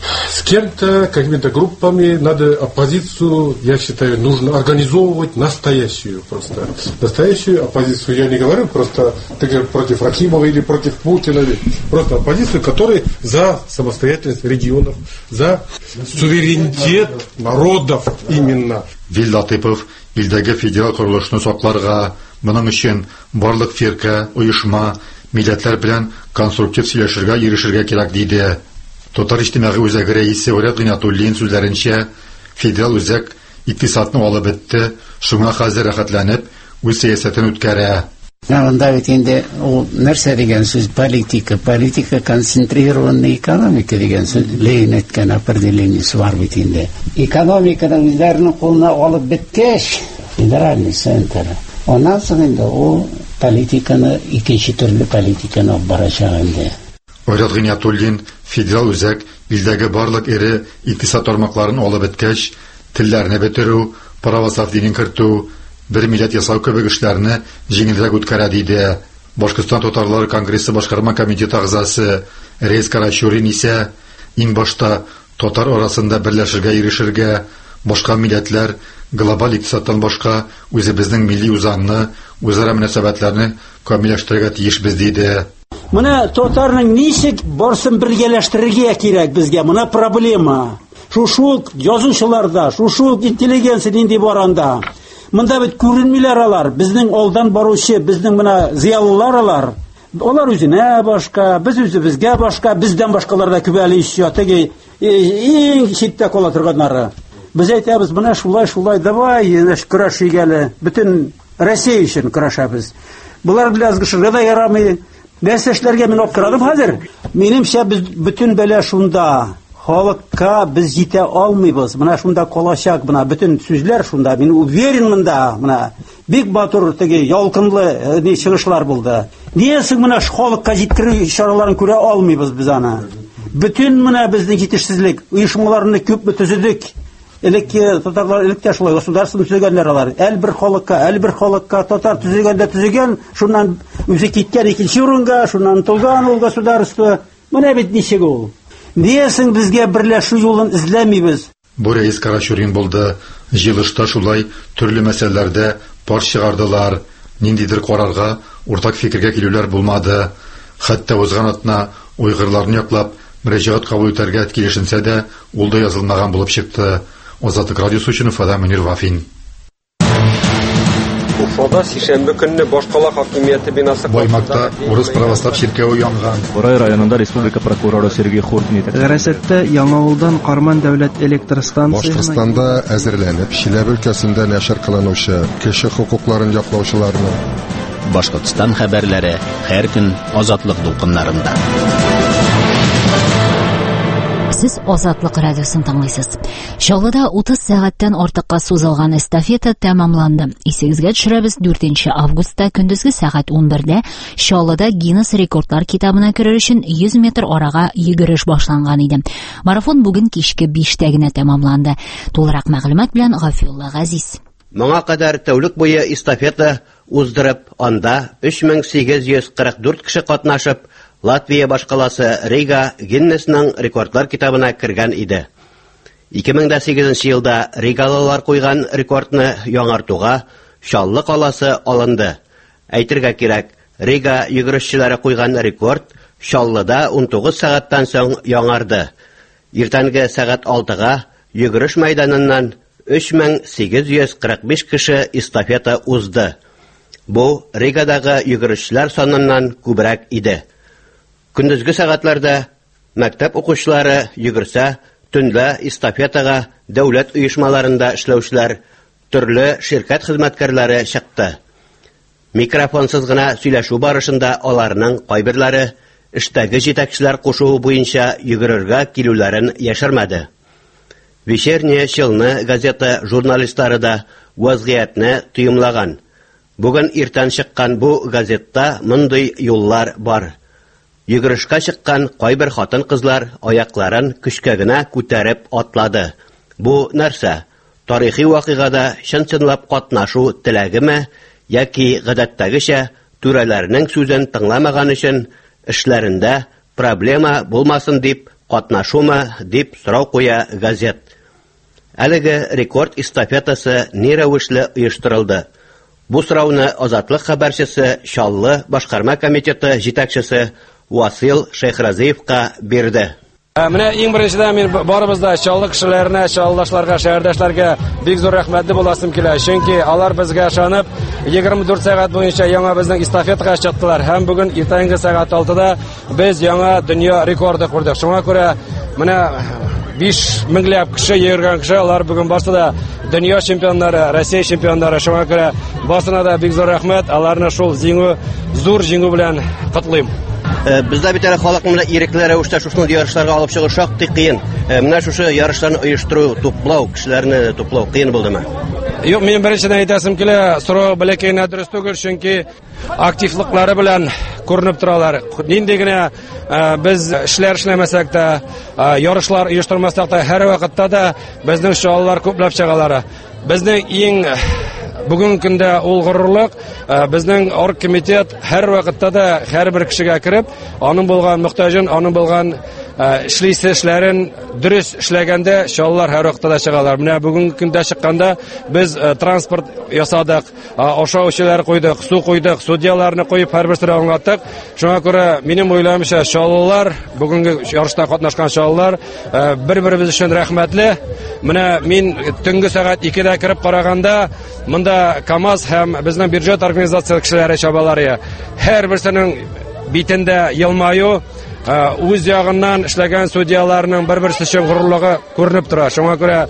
с кем-то, какими-то группами надо оппозицию, я считаю, нужно организовывать настоящую просто. Настоящую оппозицию я не говорю просто против Рахимова или против Путина, просто оппозицию, которая за самостоятельность регионов, за суверенитет народов именно. Вил Латипов илдәге федераль корылышны сакларга, моның өчен барлык фирка, оешма, милләтләр белән конструктив сөйләшергә, ирешергә кирәк диде. Татар иҗтимагый үзәге рәисе Урят Гыйнатуллин сүзләренчә, федераль үзәк икътисадны алып бетте, шуңа хәзер рәхәтләнеп, үз сәясәтен үткәрә. Анда бит инде ул нәрсә дигән сүз политика, политика концентрированная экономика дигән сүз Ленин әйткән определениесе бар бит инде. Экономиканы үзләренең кулына алып беткәч, федеральный центр. Оннан соң инде ул политиканы икенче төрле политиканы алып барачак инде. Урят Гыйнатуллин федераль үзәк илдәге барлык ире икътисад тармакларын алып беткәч, телләрне бетерү, православ динен кертү, бер милләт ясау кебек эшләрне җиңелрәк үткәрә диде. Башкортстан татарлары конгрессы башкарма комитеты әгъзасы Рейс Карачурин исә иң башта татар арасында берләшергә, ирешергә, башка милләтләр глобаль икътисадтан башка үзебезнең милли үзаңны, үзара мөнәсәбәтләрне камилләштерергә тиешбез диде. Менә татарның ничек барсын бергәләштерергә кирәк безгә, менә проблема. Шушы язучыларда, шушы интеллигенция нинди баранда. Монда бит күренмиләр алар, безнең алдан баручы, безнең менә зыялылар алар. Алар үзенә башка, без үзебезгә башка, бездән башкаларда күбәле ишә, теге иң читтә кала торганнары. Без әйтәбез, менә шулай, шулай, давай, яшь көрәшик әле, бөтен Россия өчен көрәшәбез. Булар белән язгышырга да ярамый. Нәрсә эшләргә мин акырадым хәзер? Минемчә без бөтен бәлә шунда. Халыкка без җитә алмыйбыз. Менә шунда калачак, менә бөтен сүзләр шунда. Мин уверен монда, менә бик батыр теге ялкынлы ни чыгышлар булды. Ниесең менә халыкка җиткерү чараларын күрә алмыйбыз без аны. Бөтен менә безнең җитешсезлек, оешмаларны күп төзедек. Элекке татарлар элеккә шулай государство төзегәннәр алар. Әл бер халыкка, әл бер халыкка татар төзегәндә төзегән, шуннан үзе киткән икенче урынга, шуннан тулган ул государство. Менә бит ничек ул. Ниесең безгә берләшү юлын эзләмибез. Бу Рейс Карачурин булды. Җылышта шулай төрле мәсьәләләрдә пар чыгардылар. ниндидер карарга, уртак фикергә килүләр булмады. Хәтта узган атна уйгырларны яклап мөрәҗәгать кабул итәргә килешенсә дә, ул да язылмаган булып чыкты. Азатлык радиосы өчен Фада Мөнир Вафин. Уфада сишәмбе көнне башкала хакимияте бинасы Баймакта урыс православ чиркәүе янган. Борай районында республика прокуроры Сергей Хуртин итә. Гәрәсәттә Яңавылдан Карман дәүләт электр станциясе Башкортстанда әзерләнеп, Чиләбе өлкәсендә нәшер кылынучы кеше хукукларын яклаучыларны. Башкортстан хәбәрләре һәр көн азатлык дулкыннарында. Сез Азатлык радиосын тыңлыйсыз. Чаллыда утыз сәгатьтән артыкка сузылган эстафета тәмамланды. Исегезгә төшерәбез, дүртенче августта көндезге сәгать унбердә Чаллыда Гиннес рекордлар китабына керер өчен йөз метр арага йөгереш башланган иде. Марафон бүген кичке биштә генә тәмамланды. Тулырак мәгълүмат белән Гафиулла Газиз. Моңа кадәр тәүлек буе эстафета уздырып, анда өч мең сигез йөз кырык дүрт кеше катнашып, Латвия башкаласы Рига Гиннесның рекордлар китабына кергән иде. ике мең сигезенче елда Ригалылар куйган рекордны яңартуга Чаллы каласы алынды. Әйтергә кирәк, Рига йөгерешчеләре куйган рекорд Чаллыда ун тугыз сәгатьтән соң яңарды. Иртәнге сәгать алтыга йөгереш мәйданыннан өч мең сигез йөз кырык биш кеше эстафета узды. Бу Ригадагы йөгерешчеләр саныннан күбрәк иде. Көндезге сәгатьләрдә мәктәп укучылары йөгерсә, төнлә эстафетага дәүләт оешмаларында эшләүчеләр, төрле ширкәт хезмәткәрләре чыкты. Микрофонсыз гына сөйләшү барышында аларның кайберләре эштәге җитәкчеләр кушуы буенча йөгерергә килүләрен яшермәде. Вечерняя Челны газета журналистлары да вазгыятьне тыйымлаган. Бүген иртән чыккан бу газетта мондый юллар бар. Йөгерешкә чыккан кайбер хатын-кызлар аякларын көчкә генә күтәреп атлады. Бу нәрсә? Тарихи вакыйгада чын-чынлап катнашу теләгеме, яки гадәттәгечә түрәләрнең сүзен тыңламаган өчен эшләрендә проблема булмасын дип катнашумы дип сорау куя газет. Әлеге рекорд эстафетасы ни рәвешле оештырылды? Бу сорауны Азатлык хәбәрчесе Чаллы башкарма комитеты җитәкчесе Васил Шейхразиевка бирде. Менә иң беренчедән мин барыбызда Чаллы кешеләренә, чаллыдашларга, шәһәрдәшләргә бик зур рәхмәтле буласым килә. Чөнки алар безгә ышанып, егерме дүрт сәгать буенча яңа безнең эстафетага чыктылар. Һәм бүген иртәнге сәгать алтыда без яңа дөнья рекорды курдык. Шуңа күрә менә биш меңләп кеше йөргән кеше, алар бүген барсы да дөнья чемпионнары, Россия чемпионнары. Шуңа күрә барсына да бик зур рәхмәт. Аларны шул җиңү, зур җиңү белән котлыйм. Бездә бит әле халык менә ирекле рәвештә шушы ярышларга алып чыгыш шактый кыен. Менә шушы ярышларны оештыру, туплау, кешеләрне туплау кыен булдымы? Юк, минем беренчедән әйтәсем килә, сорау бәләкәйне дөрес түгел, чөнки активлыклары белән күренеп торалар. Нинди генә без эшләр эшләмәсәк тә, ярышлар оештырмасак та, һәр вакытта да безнең шаллар күпләп чыгалар. Безнең иң Бүген көндә ул горурлык, безнең оргкомитет һәр вакытта да һәрбер кешегә кирип, аның булган мөхтаҗын, аның булган эшлисе эшләрен дөрес эшләгәндә шаллар һәр вакытта да чыгалар. Менә бүген көндә чыкканда без транспорт ясадык, ашаучылар куйдык, су куйдык, судьяларны куеп һәрберсен аңлаттык. Шуңа күрә минем уйлавымча шаллар, бүгенге ярышта катнашкан шаллар бер-беребез өчен рәхмәтле. Менә мин төнге сәгать икедә кирип караганда, монда КАМАЗ һәм безнең бюджет организация кешеләре чабалары һәрберсенең битендә елмаю, үз ягыннан эшләгән судьяларның бер-берсе өчен горурлыгы күренеп тора. Шуңа күрә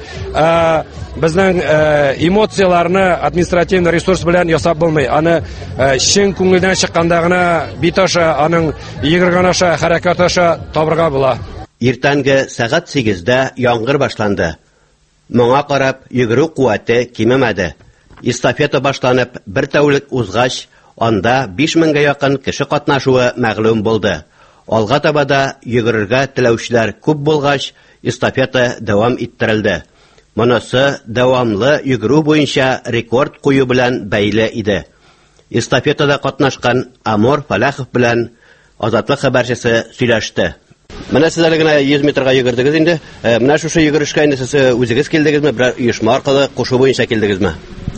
безнең эмоцияларны административ ресурс белән ясап булмый. Аны чын күңелдән чыкканда гына бит аша, аның йөгергән аша, хәрәкәт аша табырга була. Иртәнге сәгать сигездә яңгыр башланды. Моңа карап йөгерү куәте кимемәде. Эстафета башланып, бер тәүлек узгач, анда биш меңгә якын кеше катнашуы мәгълүм булды. Алга табада йөгерергә теләүчеләр күп булгач, эстафета дәвам иттерелде. Монысы дәвамлы йөгерү буенча рекорд кую белән бәйле иде. Эстафетада катнашкан Амор Фалахов белән Азатлык хәбәрчесе сөйләште. Менә сез әле генә йөз метрга йөгердегез инде. Менә шушы йөгерешкә инде сез үзегез килдегезме, бер оешма аркылы кушу буенча килдегезме?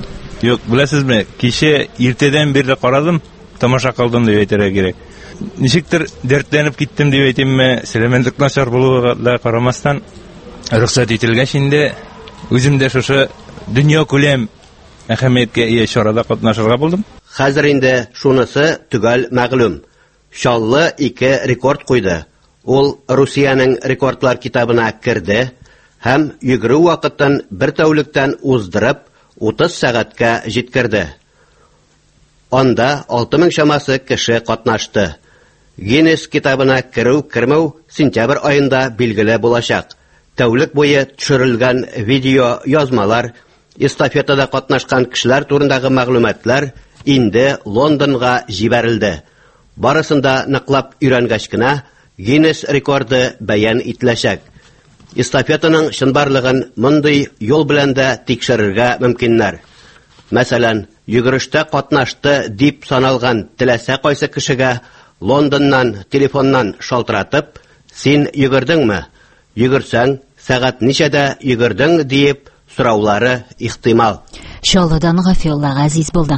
Юк, беләсезме, кичә иртәдән бирле карадым, тамаша кылдым дип әйтергә кирәк. Ничектер дәртләнеп киттем дип әйтимме, сәламәтлек начар булуга карамастан, рөхсәт ителгәч инде үзем дә шушы дөнья күләм әһәмияткә ия чарада катнашырга булдым. Хәзер инде шунысы түгел мәгълүм. Шаллы ике рекорд куйды. Ул Русияның рекордлар китабына керде һәм йөгерү вакытын бер тәүлектән уздырып утыз сәгатькә җиткерде. Анда алты мең шамасы кеше катнашты. Гиннес китабына керү-кермәү сентябрь аенда билгеле булачак. Тәүлек буе төшерелгән видео язмалар, эстафетада катнашкан кешеләр турындагы мәгълүматлар инде Лондонга җибәрелде. Барысында ныклап өйрәнгәч кенә Гиннес рекорды бәян ителәчәк. Эстафетаның чынбарлыгын мондый юл белән дә тикшерергә мөмкиннәр. Мәсәлән, йөгерештә катнашты дип саналган теләсә кайсы кешегә Лондоннан телефоннан шалтыратып, син йөгердеңме? Йөгерсәң, сәгать ничәдә йөгердең дип сораулары ихтимал. Шаллыдан Гафиулла Газиз булды.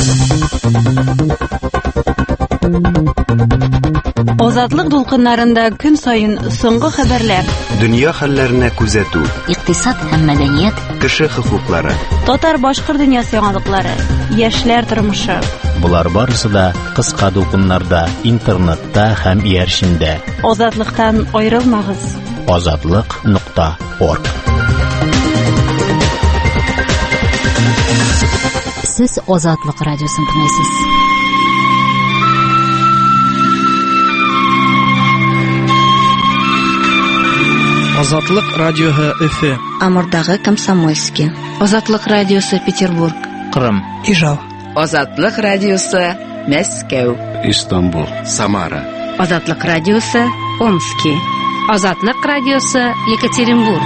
Азатлык дулкыннарында көн сайын соңгы хәбәрләр. Дөнья хәлләренә күзәтү. Икътисад һәм мәдәният. Кеше хокуклары. Татар-башкорт дөньясы яңалыклары. Яшьләр тормышы. Булар барысы да кыска дулкыннарда, интернетта һәм иярчендә. Азатлыктан аерылмагыз. азатлык нокта орг. Сез Азатлык радиосын тыңлыйсыз. Азатлык радиоһы Өфе. Амурдагы Комсомольский. Азатлык радиосы Петербург. Кырым. Ижау. Азатлык радиосы Мәскәү. Истанбул. Самара. Азатлык радиосы Омский. Азатлык радиосы Екатеринбург.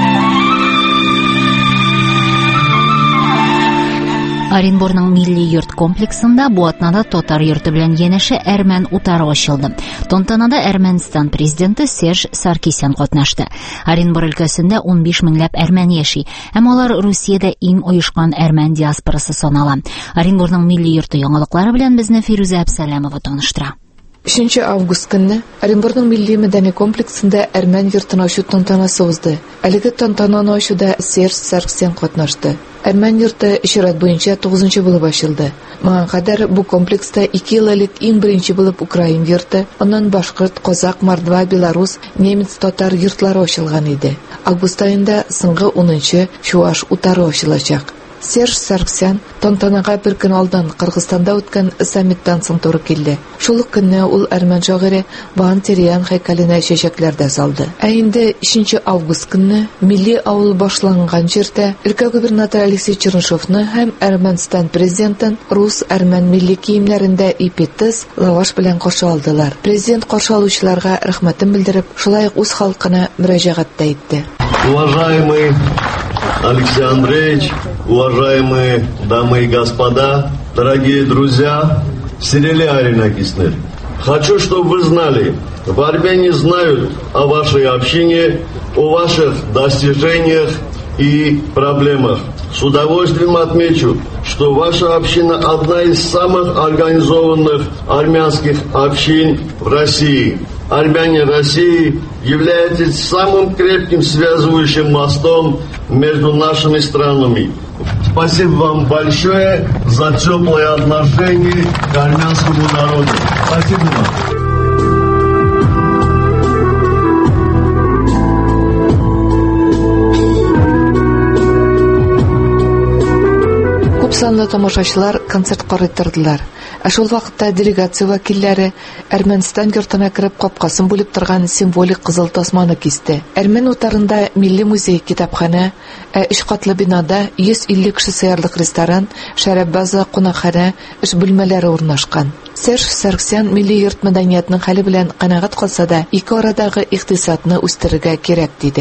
Оренбурның милли йорт комплексында бу атнада татар йорты белән янәшә әрмән утары ачылды. Тантанада Әрмәнстан президенты Серж Саркисян катнашты. Оренбур өлкәсендә ун биш меңләп әрмән яши, һәм алар Русиядә иң оешкан әрмән диаспорасы санала. Оренбурның милли йорты яңалыклары белән безне Фируза Әбсәләмова таныштыра. өченче август көнне Оренбурның милли мәдәни комплексында әрмән йортын ачу тантанасы узды. Әлеге тантананы ачуда Серж Саркисян катнашты. Әрмән йорты ишарат буенча тугызынчы булып ачылды. Моңа кадәр бу комплекста ике ел элек иң беренче булып Украин йорты, аннан башкорт, казак, мордва, белорус, немец, татар йортлары ачылган иде. Август аенда соңгы унынчы чуаш утары ачылачак. Серж Саркисян тантанага бер көн алдан Кыргызстанда үткән саммиттан соң туры килде. Шул ук көнне ул әрмән шагыйре Ван Териян һәйкәленә чәчәкләр дә салды. Ә инде өченче август көнне милли авыл башланган җирдә өлкә губернаторы Алексей Чернышевны һәм Әрмәнстан президентын рус әрмән милли киемнәрендә ипетез лаваш белән каршы алдылар. Президент каршы алучыларга рәхмәтен белдереп, шулай ук үз халкына мөрәҗәгать тә итте. Уважаемый Алексей Андреевич, уважаемые дамы и господа, дорогие друзья, Сирили Арина Киснер. Хочу, чтобы вы знали, в Армении знают о вашей общине, о ваших достижениях и проблемах. С удовольствием отмечу, что ваша община одна из самых организованных армянских общин в России. Армяне России являетесь самым крепким связывающим мостом между нашими странами. Спасибо вам большое за теплое отношение к армянскому народу. Спасибо вам. Санлы тамашачылар концерт карыттырдылар. Ә шул вакытта делегация вәкилләре Әрмәнстан йортына кереп капкасын булып торган символик кызыл тасманы кисте. Әрмән утарында милли музей, китапханә, ә өч катлы бинада йөз илле кеше сыярлык ресторан, шәраб база, кунакханә, эш бүлмәләре урнашкан. Серж Саркисян милли йорт мәдәниятының хәле белән канәгать калса да, ике арадагы икътисадны үстерергә кирәк диде.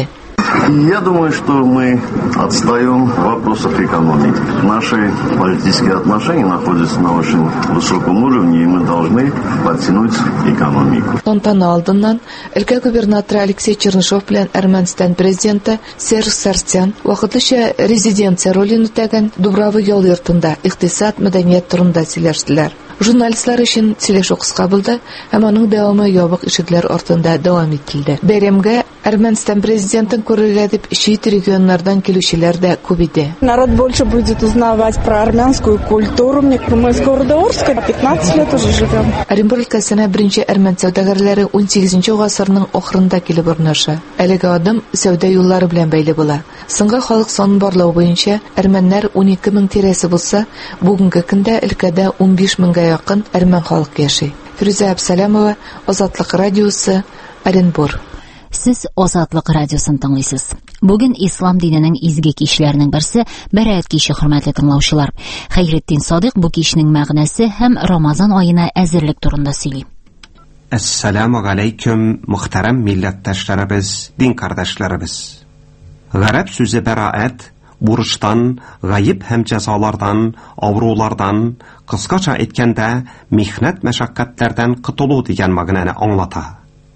И я думаю, что мы отстаем в вопросах экономики. Наши политические отношения находятся на очень высоком уровне, и мы должны подтянуть экономику. Тантана алдыннан өлкә губернаторы Алексей Чернышов белән Әрмәнстан президенты Серж Сарсян вакытлыча резиденция ролен үтәгән Дубрава ял йортында икътисад, мәдәният турында сөйләштеләр. Журналистлар өчен сөйләшү кыска булды, һәм аның дәвамы ябык ишекләр артында дәвам ителде. Бәйрәмгә Әрмәнстан президентын күрергә дип чит регионнардан килүчеләр дә күп иде. Народ больше будет узнавать про армянскую культуру. Мы из города Орска пятнадцать лет уже живем. Оренбур өлкәсенә беренче әрмән сәүдәгәрләре ун сигезенче гасырның ахырында килеп урнаша. Әлеге адым сәүдә юллары белән бәйле була. Соңгы халык санын барлау буенча әрмәннәр ун ике мең тирәсе булса, бүгенге көндә өлкәдә ун биш меңгә якын әрмән халык яши. Фирүзә Абсалямова, Азатлык радиосы, Оренбур. Сез Азатлык радиосын тыңлыйсыз. Бүген ислам диненең изге кичләренең берсе Бәраәт киче, хөрмәтле тыңлаучылар. Хәйретдин Садык бу кичнең мәгънәсе һәм Рамазан аена әзерлек турында сөйли. Ассаламу алейкум, мөхтәрәм милләттәшләребез, дин кардәшләребез. Гарәп сүзе Бәраәт бурыштан, гаип һәм җәзалардан, авырулардан, кыскача әйткәндә, михнәт мәшәккатьләрдән котылу дигән мәгънәне аңлата.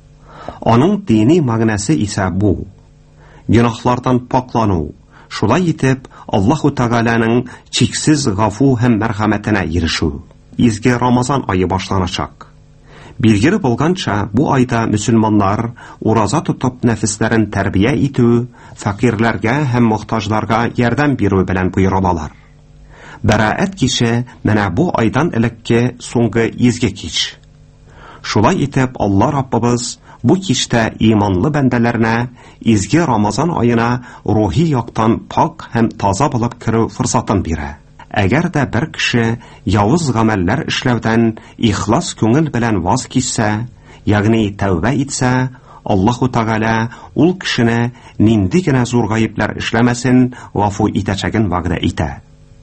Аның дини мәгънәсе исә бу: гөнаһлардан паклану, шулай итеп Аллаһу Тәгаләнең чиксез гафу һәм мәрхәмәтенә ирешү. Изге Рамазан ае башланачак. Билгеле булганча, бу айда мөселманнар ураза тотып нәфесләрен тәрбия итү, фәкыйрьләргә һәм мохтаҗларга ярдәм бирү белән буйралалар. Бәраәт киче менә бу айдан элекке соңгы изге кич. Шулай итеп Алла Раббыбыз бу кичтә иманлы бәндәләренә изге Рамазан аена рухи яктан пак һәм таза булып керү фырсатын бирә. Әгәр дә бер кеше явыз гамәлләр эшләүдән ихлас күңел белән ваз кичсә, ягъни тәүбә итсә, Аллаһу Тәгалә ул кешене нинди генә зур гаипләр эшләмәсен гафу итәчәген вәгъдә итә.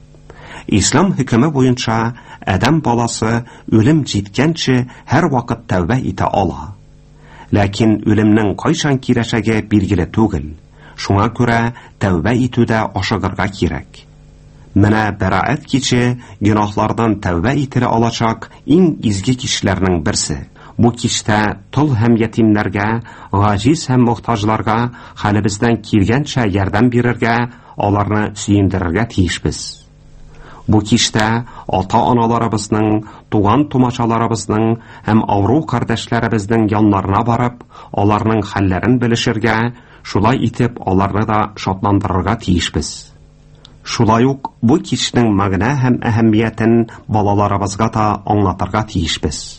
Ислам хөкеме буенча адәм баласы үлем җиткәнче һәр вакыт тәүбә итә ала. Ләкин үлемнең кайчан киләчәге билгеле түгел. Шуңа күрә тәүбә итүдә ашыгырга кирәк. Менә Бәраәт киче гөнаһлардан тәүбә ителә алачак иң изге кичләрнең берсе. Бу кичтә тол һәм ятимнәргә, гаҗиз һәм мохтаҗларга хәлебездән килгәнчә ярдәм бирергә, аларны сөендерергә тиешбез. Бу кичтә ата-аналарыбызның, туган-тумачаларыбызның һәм авыру кардәшләребезнең яннарына барып, аларның хәлләрен белешергә, шулай итеп аларны да шатландырырга тиешбез. Шулай ук бу кичнең мәгънә һәм әһәмиятен балаларыбызга да аңлатырга тиешбез.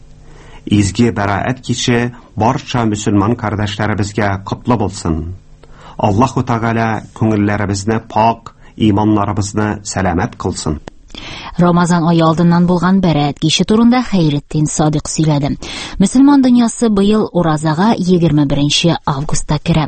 Изге Бәраәт киче барча мөселман кардәшләребезгә котлы булсын. Аллаһу Тәгалә күңелләребезне пак, иманнарыбызны сәламәт кылсын. Рамазан ае алдыннан булган Бәраәт киче турында Хәйретдин Садык сөйләде. Мөселман дөньясы быел уразага егерме беренче августта керә.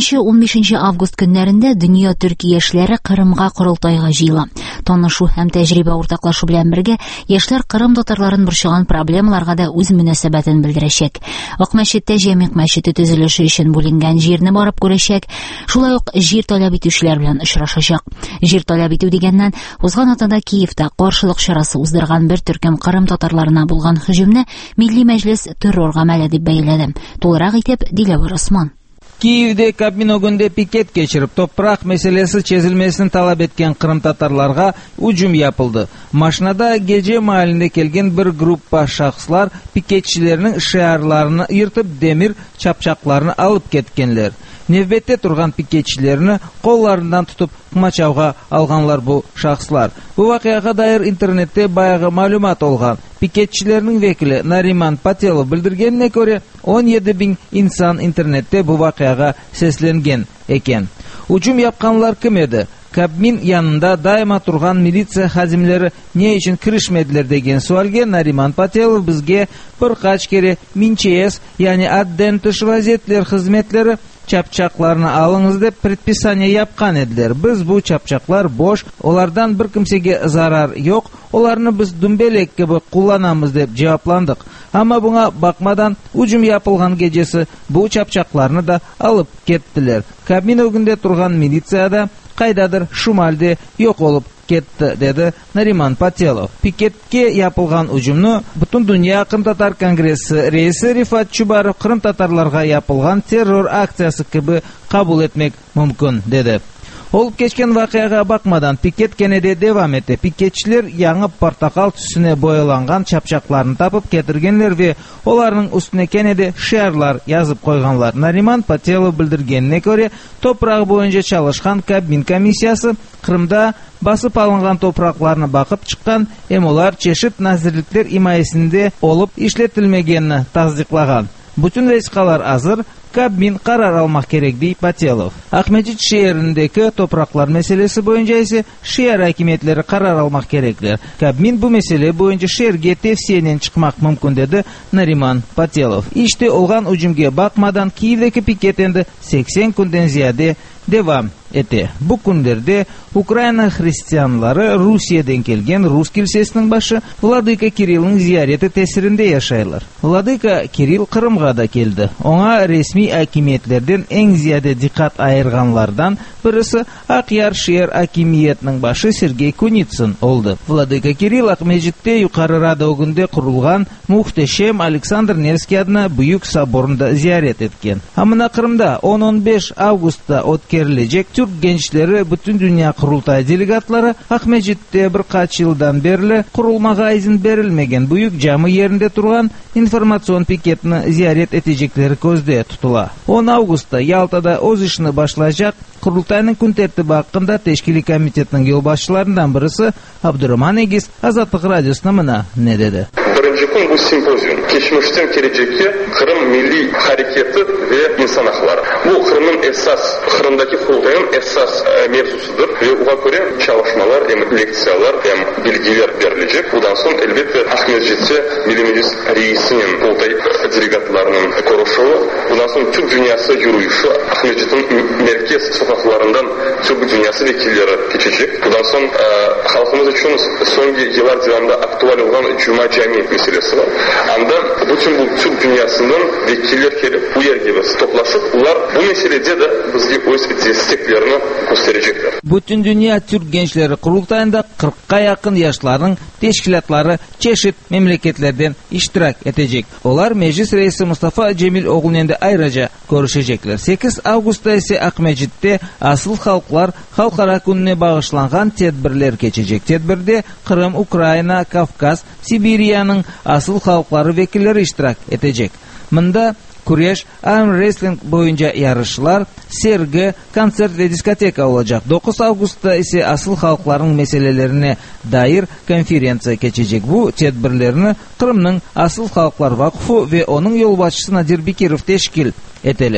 унберенче-он бишенче август көннәрендә дөнья Төркия яшьләре Кырымга корылтайга җыела. Танышу һәм тәҗрибә уртаклашу белән бергә яшьләр Кырым татарларын борчыган проблемаларга да үз мөнәсәбәтен белдерәчәк. Ак мәчеттә җәмигъ мәчете төзелеше өчен бүленгән җирне барып күрәчәк. Шулай ук җир таләп итүчеләр белән очрашачак. Җир таләп итү дигәннән, узган атнада Киевта каршылык чарасы уздырган бер төркем Кырым татарларына булган һөҗүмне Милли Мәҗлес террор гамәле дип бәяләде. Тулырак итеп Диләвер Осман. Киевде Кабминогунде пикет кечирip, топrak meselesi çözülmesini talep etken Kırım Tatarlarga ucum yapıldı. Maşinada gece mahallinde kelgen bir gruppa şahslar piketçilerinin şiarlarını yırtıp demir çapçaklarını alıp ketkenler. Nevbette turgan piketçilerini kollarından tutup maçavga alganlar bu şahslar. Bu vakıyaga dair internette bayağı malumat olgan. Piketçilerinin vekili Nariman Patelov bildirgenine göre on yedi bin insan internette bu vakıyaga seslengen eken. Ucum yapkanlar kim edi? Kabmin yanında daima turgan militsiya hazimleri ne için kirişmediler degen sualge Nariman Patelov bizge bir kaç kere minçeyes yani adden dışı vaziyetler hizmetleri çapçaklarını alınız dep предписание yapkan ediler. Biz bu çapçaklar boş, olardan bir kimsege zarar yok, olarını biz dümbelek gibi kullanamız dep cevaplandık. Ama buna bakmadan ucum yapılgan gecesi bu çapçaklarını da alıp kettiler. Kabin önünde turgan militsiyada kaydadır Şumal'de yok olup ketdi dedi Nariman Patelov. Piketke yapılgan ucumnu bütün Dünya Kırım Tatar Kongresi reisi Rifat Çubarov Kırım Tatarlarga yapılgan terror aksiyası gibi kabul etmek mümkün dedi. Olup geçken vakıyaga bakmadan piket gene de devam etti. Piketçiler yanı portakal tüsüne boyalangan çapçaklarını tapıp getirgenler ve olarının üstüne gene de şiarlar yazıp koyganlar. Nariman Patelov bildirgenine göre toprağı boyunca çalışkan Kabmin komissiyası Kırım'da basıp alıngan topraklarını bakıp çıkan emolar çeşit nazirlikler himayesinde olup işletilmegenini tasdiklagan. Bütün vesikalar hazır, Kabmin karar almak gerek deyip Patelov. Akmecit şehrindeki topraklar meselesi boyunca ise şehir hakimiyetleri karar almak gerekler. Kabmin bu mesele boyunca şehirge tevsiyenen çıkmak mümkün dedi Nariman Patelov. İşte olgan ucumge bakmadan Kiev'deki piket endi seksen günden ziyade devam etti. Bu günlerde Ukrayna Hristiyanları Rusya'dan kelgen Rus kilisesinin başı Vladyka Kirill'in ziyareti tesirinde yaşayırlar. Vladyka Kirill Kırım'a da geldi. Ona resmi hakimiyetlerden en ziyade dikkat ayırganlardan birisi Akyar şehir hakimiyetinin başı Sergey Kunitsin oldu. Vladyka Kirill Akmecit'te yukarı Radogünde kurulgan muhteşem Alexander Nevski adına büyük saborunda ziyaret etken. Amına Kırım'da on on beş Ağustos'ta ötkerilecek Türk gençleri bütün dünya kurultay delegatları Akmecit'te birkaç yıldan beri kurulmaga izin verilmegen büyük cami yerinde turgan informasyon piketini ziyaret edecekleri gözde tutula. on Ağustos'ta Yalta'da öz işini başlayacak kurultayının gün tertibi hakkında Teşkili Komitetinin yol başçılarından birisi Abdurrahman Egiz Azatlık Radyosu'na mına ne dedi? Birinci gün bu simpozyum. Geçmişten gelecekki Kırım Milli Hareketi ve insan hakları. Bu Kırım'ın esas, Kırım'daki kurultayın esas e, mevzusudur. Ve ona göre çalışmalar, hem leksiyalar, hem bilgiler verilecek. Bundan sonra elbette Akmecit'te Milli Meclis Reisi'nin kurultay delegatlarının konuşuğu. Bundan sonra Türk dünyası yürüyüşü Akmecit'in merkez sokaklarından Türk dünyası vekilleri geçecek. Bundan sonra e, halkımız için son yıllar devamında aktual olan Cuma Cami meselesi var. Anda bütün bu Türk dünyasından vekiller gelip bu yer gibi toplaşıp bunlar bu meselede de bizge öz desteklerini gösterecekler. Bütün dünya Türk gençleri kurultayında kırkka yakın yaşların teşkilatları çeşit memleketlerden iştirak edecek. Onlar Meclis Reisi Mustafa Cemil Oğlu'nda ayrıca görüşecekler. sekiz Ağustos'ta ise Akmecit'te asıl halklar halkara gününe bağışlanan tedbirler geçecek. Tedbirde Kırım, Ukrayna, Kafkas, Sibiriya'nın asıl halkları vekilleri iştirak edecek. Mında Kureş, arm wrestling boyunca yarışlar, sergi, konsert ve diskoteka olacak. dokuz Ağustos'ta ise asıl halkların meselelerine dair konferansiya geçecek. Bu tedbirlerini Kırım'ın Asıl Halklar Vakfı ve onun yol başçısı Nadir Bikirov teşkil eteler.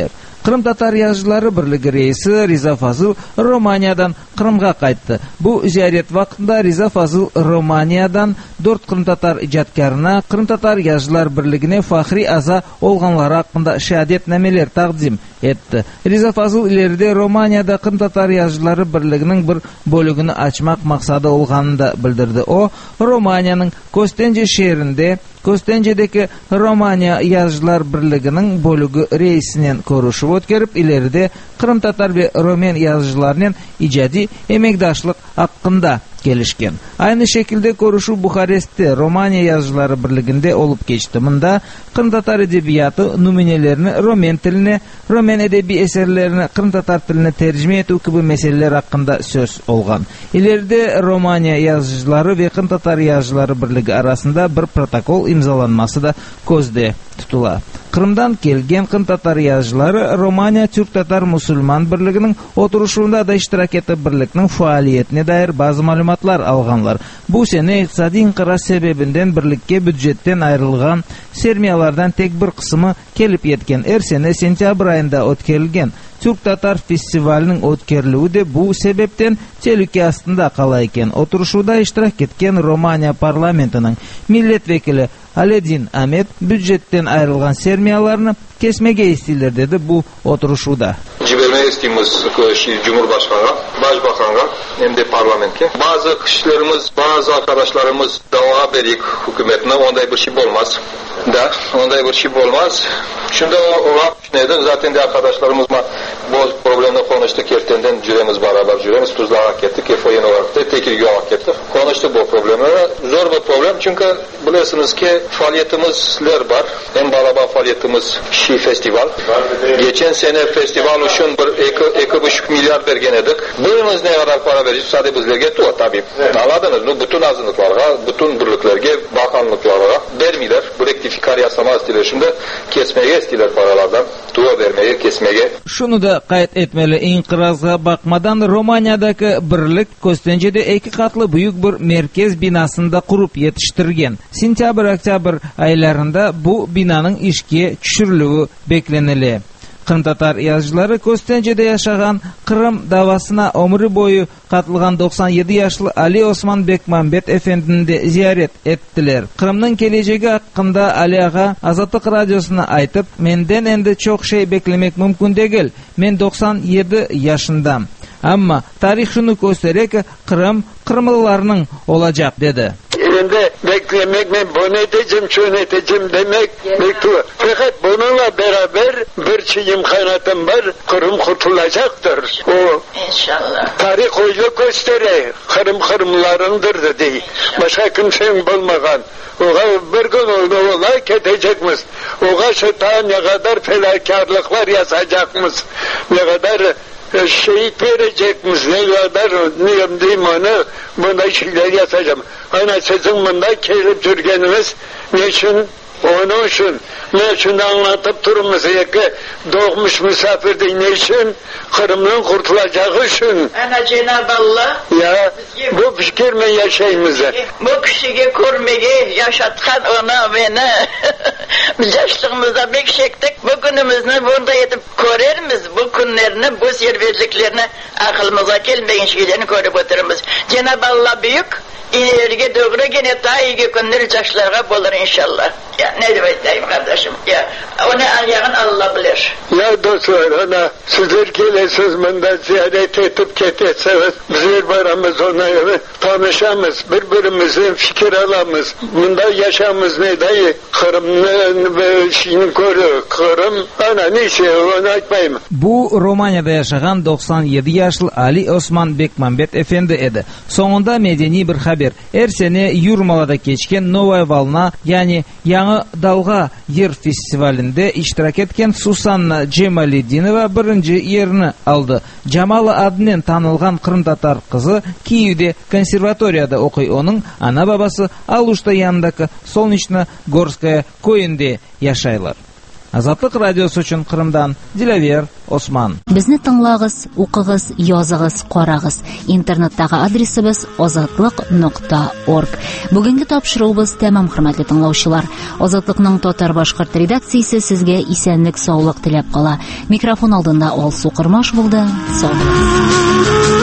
Кырым татар yazıcылары бирлиги рейси Риза Фазыл Романиядан Кырымга кайтты. Бу зиярет вакытында Риза Фазыл Романиядан төрт кырым татар ижадкарына Кырым татар yazıcылар бирлигине фахри аза олганлары хакында шаһадет намелер тaqdim etdi. Риза Фазыл илерде Романияда Кырым татар yazıcылары бирлигинин бир бөлүгүн ачмак максаты болгонун да билдирди. О Романиянын Костенже шээринде Костенжедеки Романия yazıcылар бирлигинин бөлүгү рейсинен көрүшүп өткөрүп, илерде Кырым татар ve Romen yazıcılarının icadi emekdaşlık hakkında gelişken. Aynı şekilde көрүшүү Бухарестте Romania yazıcıları birliginde olup geçti. Mında Kırım tatar edebiyatı numunelerini Romen tiline, Romen edebi eserlerini Kırım tatar tiline tercüme etүү gibi meseleler hakkında söz olgan. İleride Romania yazıcıları ve Kırım tatar yazıcıları birligi arasında bir protokol imzalanması da közde tutula. Kırımdan kelgen Kırım tatar yazıcıları Romania Türk tatar Musulman birliginin oturuşunda da iştirak etip birlikning faaliyetine dair bazı malumatlar alganlar. Bu sene iqtisadi inqiroz sebebinden birlikке büdjetten ayrılgan sermiyalardan tek bir kısmı kelip yetken. Her sene sentyabr ayında ötkerilgen Türk Tatar Festivalinin ötkerilüğü de bu sebepten tehlike astında kala eken. Oturuşuda iştirak etken Romanya parlamentinin milletvekili Aledin Ahmet büdjetten ayrılgan sermiyalarını kesmege istiyorlar dedi bu oturuşuda. Cibermek istiyoruz Cumhurbaşkanı'na, Başbakan'a hem de parlamentke. Bazı kişilerimiz, bazı arkadaşlarımız dava verik hükümetine, onda bir şey olmaz. Da, onda bir şey olmaz. Şimdi o, o neden zaten de arkadaşlarımızla bu problemle konuştuk, ertenden cüremiz beraber cüremiz tuzla hak ettik, efoyen olarak da tekil hak ettik. Konuştuk bu problemlere. Zor bir problem çünkü biliyorsunuz ki faaliyetimizler var. En balaba faaliyetimiz Şi Festival. Geçen sene festival için bir iki, iki buçuk milyar vergenedik. Buyurunuz ne kadar para vereceğiz? Sadece bizlerge tuğa tabii. Anladınız mı? Bütün azınlıklara, bütün birliklerge, bakanlıklara vermiyorlar. Bu rektifikar yasama istiyorlar. Şimdi kesmeye istiyorlar paralardan. Tuğa vermeye, kesmeye. Şunu da kayıt etmeli. İnqirazga bakmadan Romanya'daki birlik Kostence'de iki katlı büyük bir merkez binasında kurup yetiştirgen. Sentyabr-oktyabr aylarında bu binanın işke düşürülüğü beklenili. Kırım tatar yazıcıları Kostence'de yaşagan Kırım davasına ömrü boyu katılgan doksan yedi yaşlı Ali Osman Bekmambet Efendi'ni de ziyaret ettiler. Kırım'nın geleceği hakkında Ali Ağa Azatlık Radyosu'na aytıp, menden endi çok şey beklemek mümkün değil. Men doksan yedi yaşındam. Ama tarih şunu gösterir ki Kırım Kırımlılarının olacak dedi. Elinde beklemek, ben bunu edeceğim, şunu edeceğim demek bekliyor. Fakat bununla beraber bir şeyim kanatım var, Kırım kurtulacaktır. O İnşallah. Tarih öyle gösterir, Kırım Kırımlarındır dedi. Başka kimsenin bulmagan. Oğa bir gün onu olay ketecekmiz. Oğa şu ta ne kadar felakarlıklar yazacakmız. Ne kadar şehit verecekmiz, ne kadar neyim diyeyim onu, bunda şeyler yazacağım. Hani sizin bunda kelip Türkiye'niz ne için? Onun için, ne için anlatıp durumuz ki doğmuş misafir değil, ne için? Kırım'ın kurtulacağı için. Ana Cenab-ı Allah ya, bu fikirle yaşayımızı. Bu kişiyi kurmayı yaşatkan ona beni yaşlığımızda bekşektik. Bu günümüzde burada yetip görürüz. Bu günlerini, bu servetliklerini aklımıza gelmeyen şeylerini görüp otururuz. Cenab-ı Allah büyük. İlerige doğru gene daha iyi günler yaşlara bulur inşallah. Ya ne diyeyim kardeşim? Ya onu ayağın Allah bilir. Ya dostlar, ana sizler gelesiniz bunda ziyaret edip getetseniz bizler varamız ona tanışamız, birbirimizin fikir alamız. Bunda yaşamız ne dayı? Kırım'ın ve şeyini görüyor. Kırım, ana neyse onu açmayayım. Bu Romanya'da yaşayan doksan yedi yaşlı Ali Osman Bekmambet Efendi edi. Sonunda medeni bir haber. Her sene Yurmala'da geçken Novaya Valna yani Yanı Dalga Yer Festivalinde iştirak etken Susanna Cemalidinova birinci yerini aldı. Jamala adının tanılgan Kırım tatar kızı Kiyev'de konservatoriyada okuy. Onun ana babası Aluşta yanındaki Solnechno-Gorskaya köyünde yaşaylar. Азаттык радиосу үчүн Кырымдан Дилавер Осман. Безне тыңлагыз, укыгыз, языгыз, карагыз. Интернеттагы адресыбыз азатлык нокта орг. Бүгенге тапшыруыбыз тәмам, хөрмәтле тыңлаучылар. Азатлыкның татар-башкорт редакциясе сезгә исәнлек, саулык теләп кала. Микрофон алдында Алсу Кырмаш булды. Сау булыгыз.